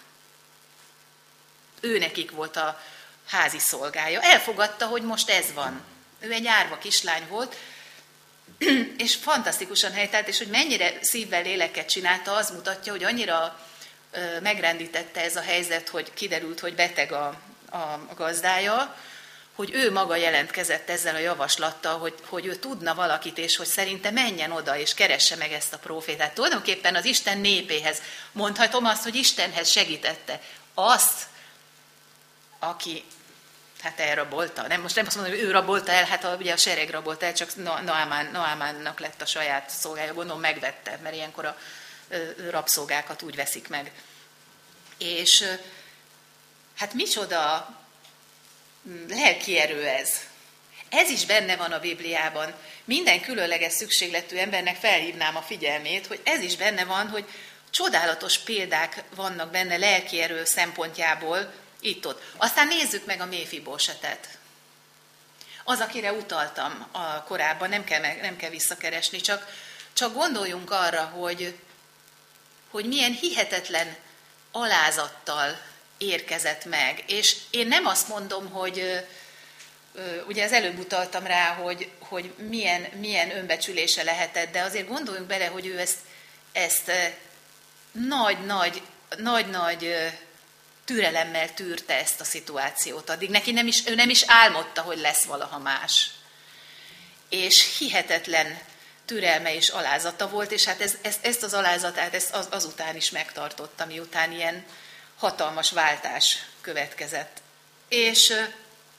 Ő nekik volt a házi szolgája. Elfogadta, hogy most ez van. Ő egy árva kislány volt, és fantasztikusan helytált, és hogy mennyire szívvel, lélekkel csinálta, az mutatja, hogy annyira megrendítette ez a helyzet, hogy kiderült, hogy beteg a, a gazdája, hogy ő maga jelentkezett ezzel a javaslattal, hogy, hogy ő tudna valakit, és hogy szerinte menjen oda, és keresse meg ezt a prófétát. Tulajdonképpen az Isten népéhez, mondhatom azt, hogy Istenhez segítette azt, aki hát elrabolta. Nem, most nem azt mondom, hogy ő rabolta el, hát a, ugye a sereg rabolta el, csak Naamán, Naamánnak lett a saját szolgája, gondolom megvette, mert ilyenkor a rabszolgákat úgy veszik meg. És hát micsoda lelki erő ez. Ez is benne van a Bibliában. Minden különleges szükségletű embernek felhívnám a figyelmét, hogy ez is benne van, hogy csodálatos példák vannak benne lelki erő szempontjából itt-ott. Aztán nézzük meg a Méfibósetet. Az, akire utaltam a korábban, nem kell, nem kell visszakeresni, csak, csak gondoljunk arra, hogy hogy milyen hihetetlen alázattal érkezett meg. És én nem azt mondom, hogy ugye az előbb utaltam rá, hogy, hogy milyen, milyen önbecsülése lehetett, de azért gondoljunk bele, hogy ő ezt, ezt nagy-nagy, nagy-nagy türelemmel tűrte ezt a szituációt. Addig neki nem is, ő nem is álmodta, hogy lesz valaha más. És hihetetlen türelme és alázata volt, és hát ez, ez, ezt az alázatát ezt az, azután is megtartotta, miután ilyen hatalmas váltás következett. És ö,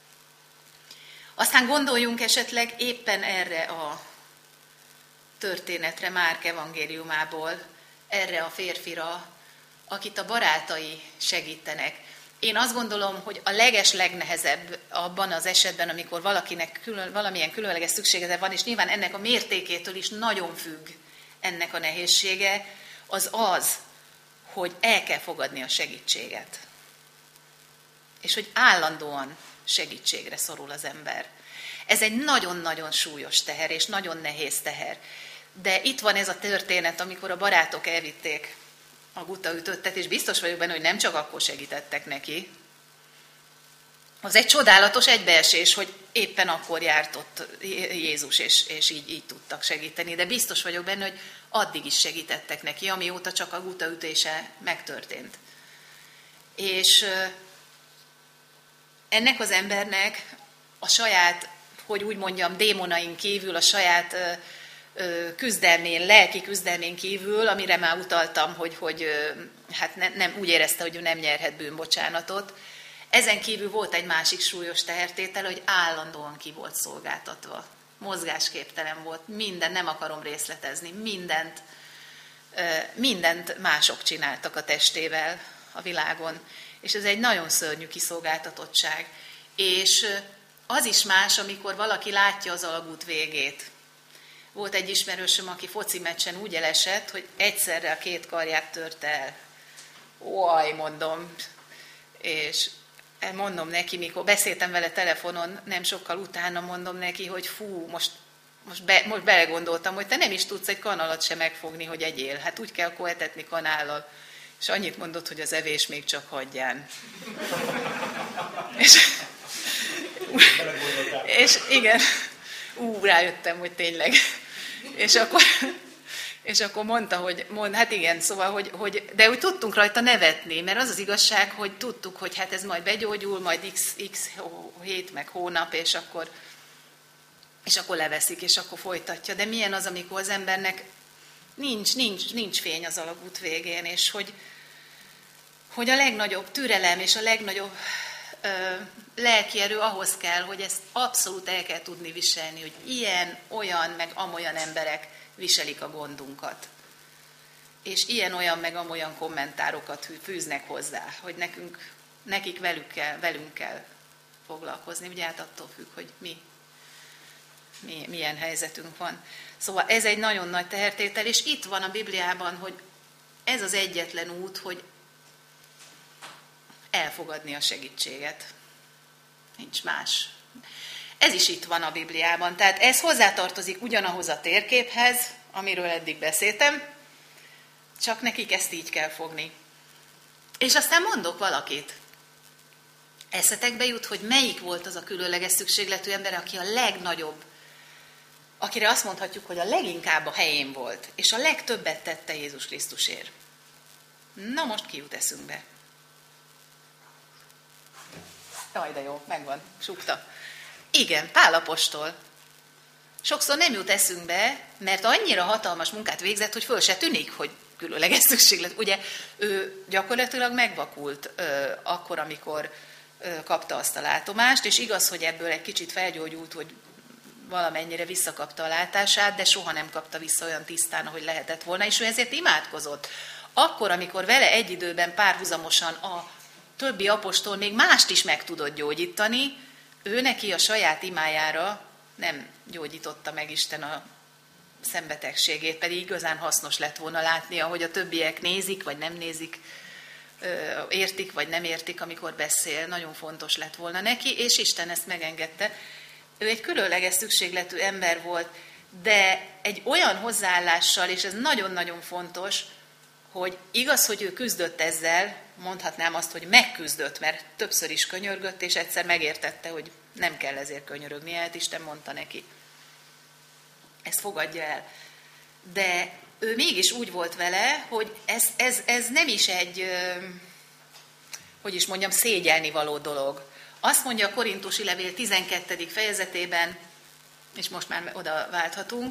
aztán gondoljunk esetleg éppen erre a történetre Márk evangéliumából, erre a férfira, akit a barátai segítenek. Én azt gondolom, hogy a leges legnehezebb abban az esetben, amikor valakinek külön, valamilyen különleges szüksége van, és nyilván ennek a mértékétől is nagyon függ ennek a nehézsége, az az, hogy el kell fogadni a segítséget. és hogy állandóan segítségre szorul az ember. Ez egy nagyon-nagyon súlyos teher, és nagyon nehéz teher. De itt van ez a történet, amikor a barátok elvitték a gutaütöttet, és biztos vagyok benne, hogy nem csak akkor segítettek neki. Az egy csodálatos egybeesés, hogy éppen akkor járt ott Jézus, és, és így, így tudtak segíteni. De biztos vagyok benne, hogy addig is segítettek neki, amióta csak a gutaütése megtörtént. És ennek az embernek a saját, hogy úgy mondjam, démonain kívül, a saját küzdelmén, lelki küzdelmén kívül, amire már utaltam, hogy, hogy hát nem, nem, úgy érezte, hogy ő nem nyerhet bűnbocsánatot. Ezen kívül volt egy másik súlyos tehertétel, hogy állandóan ki volt szolgáltatva. Mozgásképtelen volt, minden, nem akarom részletezni, mindent, mindent mások csináltak a testével a világon. És ez egy nagyon szörnyű kiszolgáltatottság. És az is más, amikor valaki látja az alagút végét. Volt egy ismerősöm, aki foci meccsen úgy elesett, hogy egyszerre a két karját törte el. Óaj, mondom. És mondom neki, mikor beszéltem vele telefonon, nem sokkal utána mondom neki, hogy fú, most, most, be, most belegondoltam, hogy te nem is tudsz egy kanalat se megfogni, hogy egyél. Hát úgy kell akkor etetni kanállal. És annyit mondott, hogy az evés még csak hagyján. és, és igen, ú, rájöttem, hogy tényleg. És akkor, és akkor mondta, hogy mond, hát igen, szóval, hogy, hogy, de úgy tudtunk rajta nevetni, mert az az igazság, hogy tudtuk, hogy hát ez majd begyógyul, majd x, x hét, meg hónap, és akkor, és akkor leveszik, és akkor folytatja. De milyen az, amikor az embernek nincs, nincs, nincs fény az alagút végén, és hogy, hogy a legnagyobb türelem és a legnagyobb ö, lelkierő ahhoz kell, hogy ezt abszolút el kell tudni viselni, hogy ilyen, olyan, meg amolyan emberek viselik a gondunkat. És ilyen, olyan, meg amolyan kommentárokat fűznek hozzá, hogy nekünk, nekik velük kell, velünk kell foglalkozni. Ugye hát attól függ, hogy mi, mi, milyen helyzetünk van. Szóval ez egy nagyon nagy tehertétel, és itt van a Bibliában, hogy ez az egyetlen út, hogy elfogadni a segítséget. Nincs más. Ez is itt van a Bibliában. Tehát ez hozzátartozik ugyanahoz a térképhez, amiről eddig beszéltem, csak nekik ezt így kell fogni. És aztán mondok valakit. Eszetekbe jut, hogy melyik volt az a különleges szükségletű ember, aki a legnagyobb, akire azt mondhatjuk, hogy a leginkább a helyén volt, és a legtöbbet tette Jézus Krisztusért. Na most ki jut eszünkbe? Jaj, de jó, megvan, súgta. Igen, Pál apostol. Sokszor nem jut eszünkbe, mert annyira hatalmas munkát végzett, hogy föl se tűnik, hogy különleges szükséglet. Ugye ő gyakorlatilag megvakult ö, akkor, amikor ö, kapta azt a látomást, és igaz, hogy ebből egy kicsit felgyógyult, hogy valamennyire visszakapta a látását, de soha nem kapta vissza olyan tisztán, ahogy lehetett volna, és ő ezért imádkozott. Akkor, amikor vele egy időben párhuzamosan a többi apostol még mást is meg tudott gyógyítani, ő neki a saját imájára nem gyógyította meg Isten a szembetegségét, pedig igazán hasznos lett volna látnia, hogy a többiek nézik, vagy nem nézik, értik, vagy nem értik, amikor beszél. Nagyon fontos lett volna neki, és Isten ezt megengedte. Ő egy különleges szükségletű ember volt, de egy olyan hozzáállással, és ez nagyon-nagyon fontos, hogy igaz, hogy ő küzdött ezzel, mondhatnám azt, hogy megküzdött, mert többször is könyörgött, és egyszer megértette, hogy nem kell ezért könyörögnie, hát Isten mondta neki. Ezt fogadja el. De ő mégis úgy volt vele, hogy ez, ez, ez nem is egy, hogy is mondjam, szégyelni való dolog. Azt mondja a Korintusi levél tizenkettedik fejezetében, és most már oda válthatunk,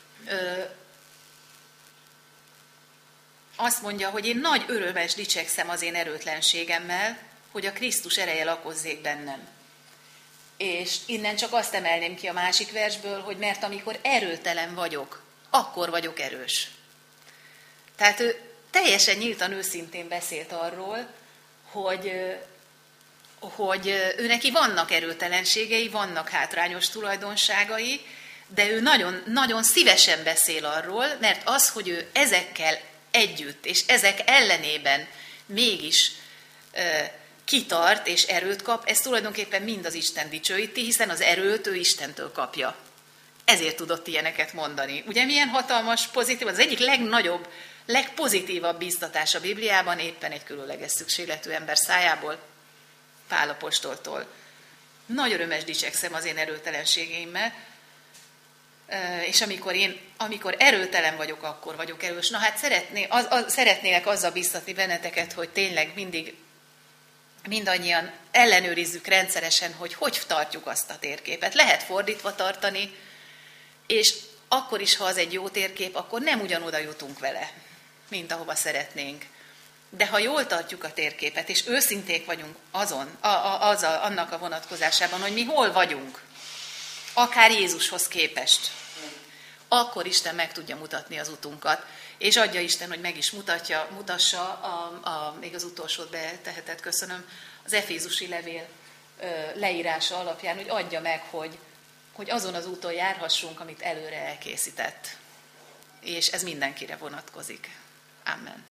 azt mondja, hogy én nagy örömes dicsekszem az én erőtlenségemmel, hogy a Krisztus ereje lakozzék bennem. És innen csak azt emelném ki a másik versből, hogy mert amikor erőtelen vagyok, akkor vagyok erős. Tehát ő teljesen nyíltan, őszintén beszélt arról, hogy, hogy ő neki vannak erőtelenségei, vannak hátrányos tulajdonságai, de ő nagyon, nagyon szívesen beszél arról, mert az, hogy ő ezekkel együtt, és ezek ellenében mégis kitart és erőt kap, ez tulajdonképpen mind az Isten dicsőíti, hiszen az erőt ő Istentől kapja. Ezért tudott ilyeneket mondani. Ugye milyen hatalmas, pozitív, az egyik legnagyobb, legpozitívabb bíztatás a Bibliában éppen egy különleges szükségletű ember szájából, Pál apostoltól. Nagy örömes dicsekszem az én erőtelenségeimmel, és amikor én, amikor erőtelen vagyok, akkor vagyok erős. Na hát szeretné, az, az, szeretnélek azzal bíztatni benneteket, hogy tényleg mindig mindannyian ellenőrizzük rendszeresen, hogy hogy tartjuk azt a térképet. Lehet fordítva tartani, és akkor is, ha az egy jó térkép, akkor nem ugyanoda jutunk vele, mint ahova szeretnénk. De ha jól tartjuk a térképet, és őszinték vagyunk azon, a, a, az a, annak a vonatkozásában, hogy mi hol vagyunk, akár Jézushoz képest, akkor Isten meg tudja mutatni az utunkat, és adja Isten, hogy meg is mutatja, mutassa, a, a, még az utolsót betehetett, köszönöm, az Efézusi levél ö, leírása alapján, hogy adja meg, hogy, hogy azon az úton járhassunk, amit előre elkészített. És ez mindenkire vonatkozik. Amen.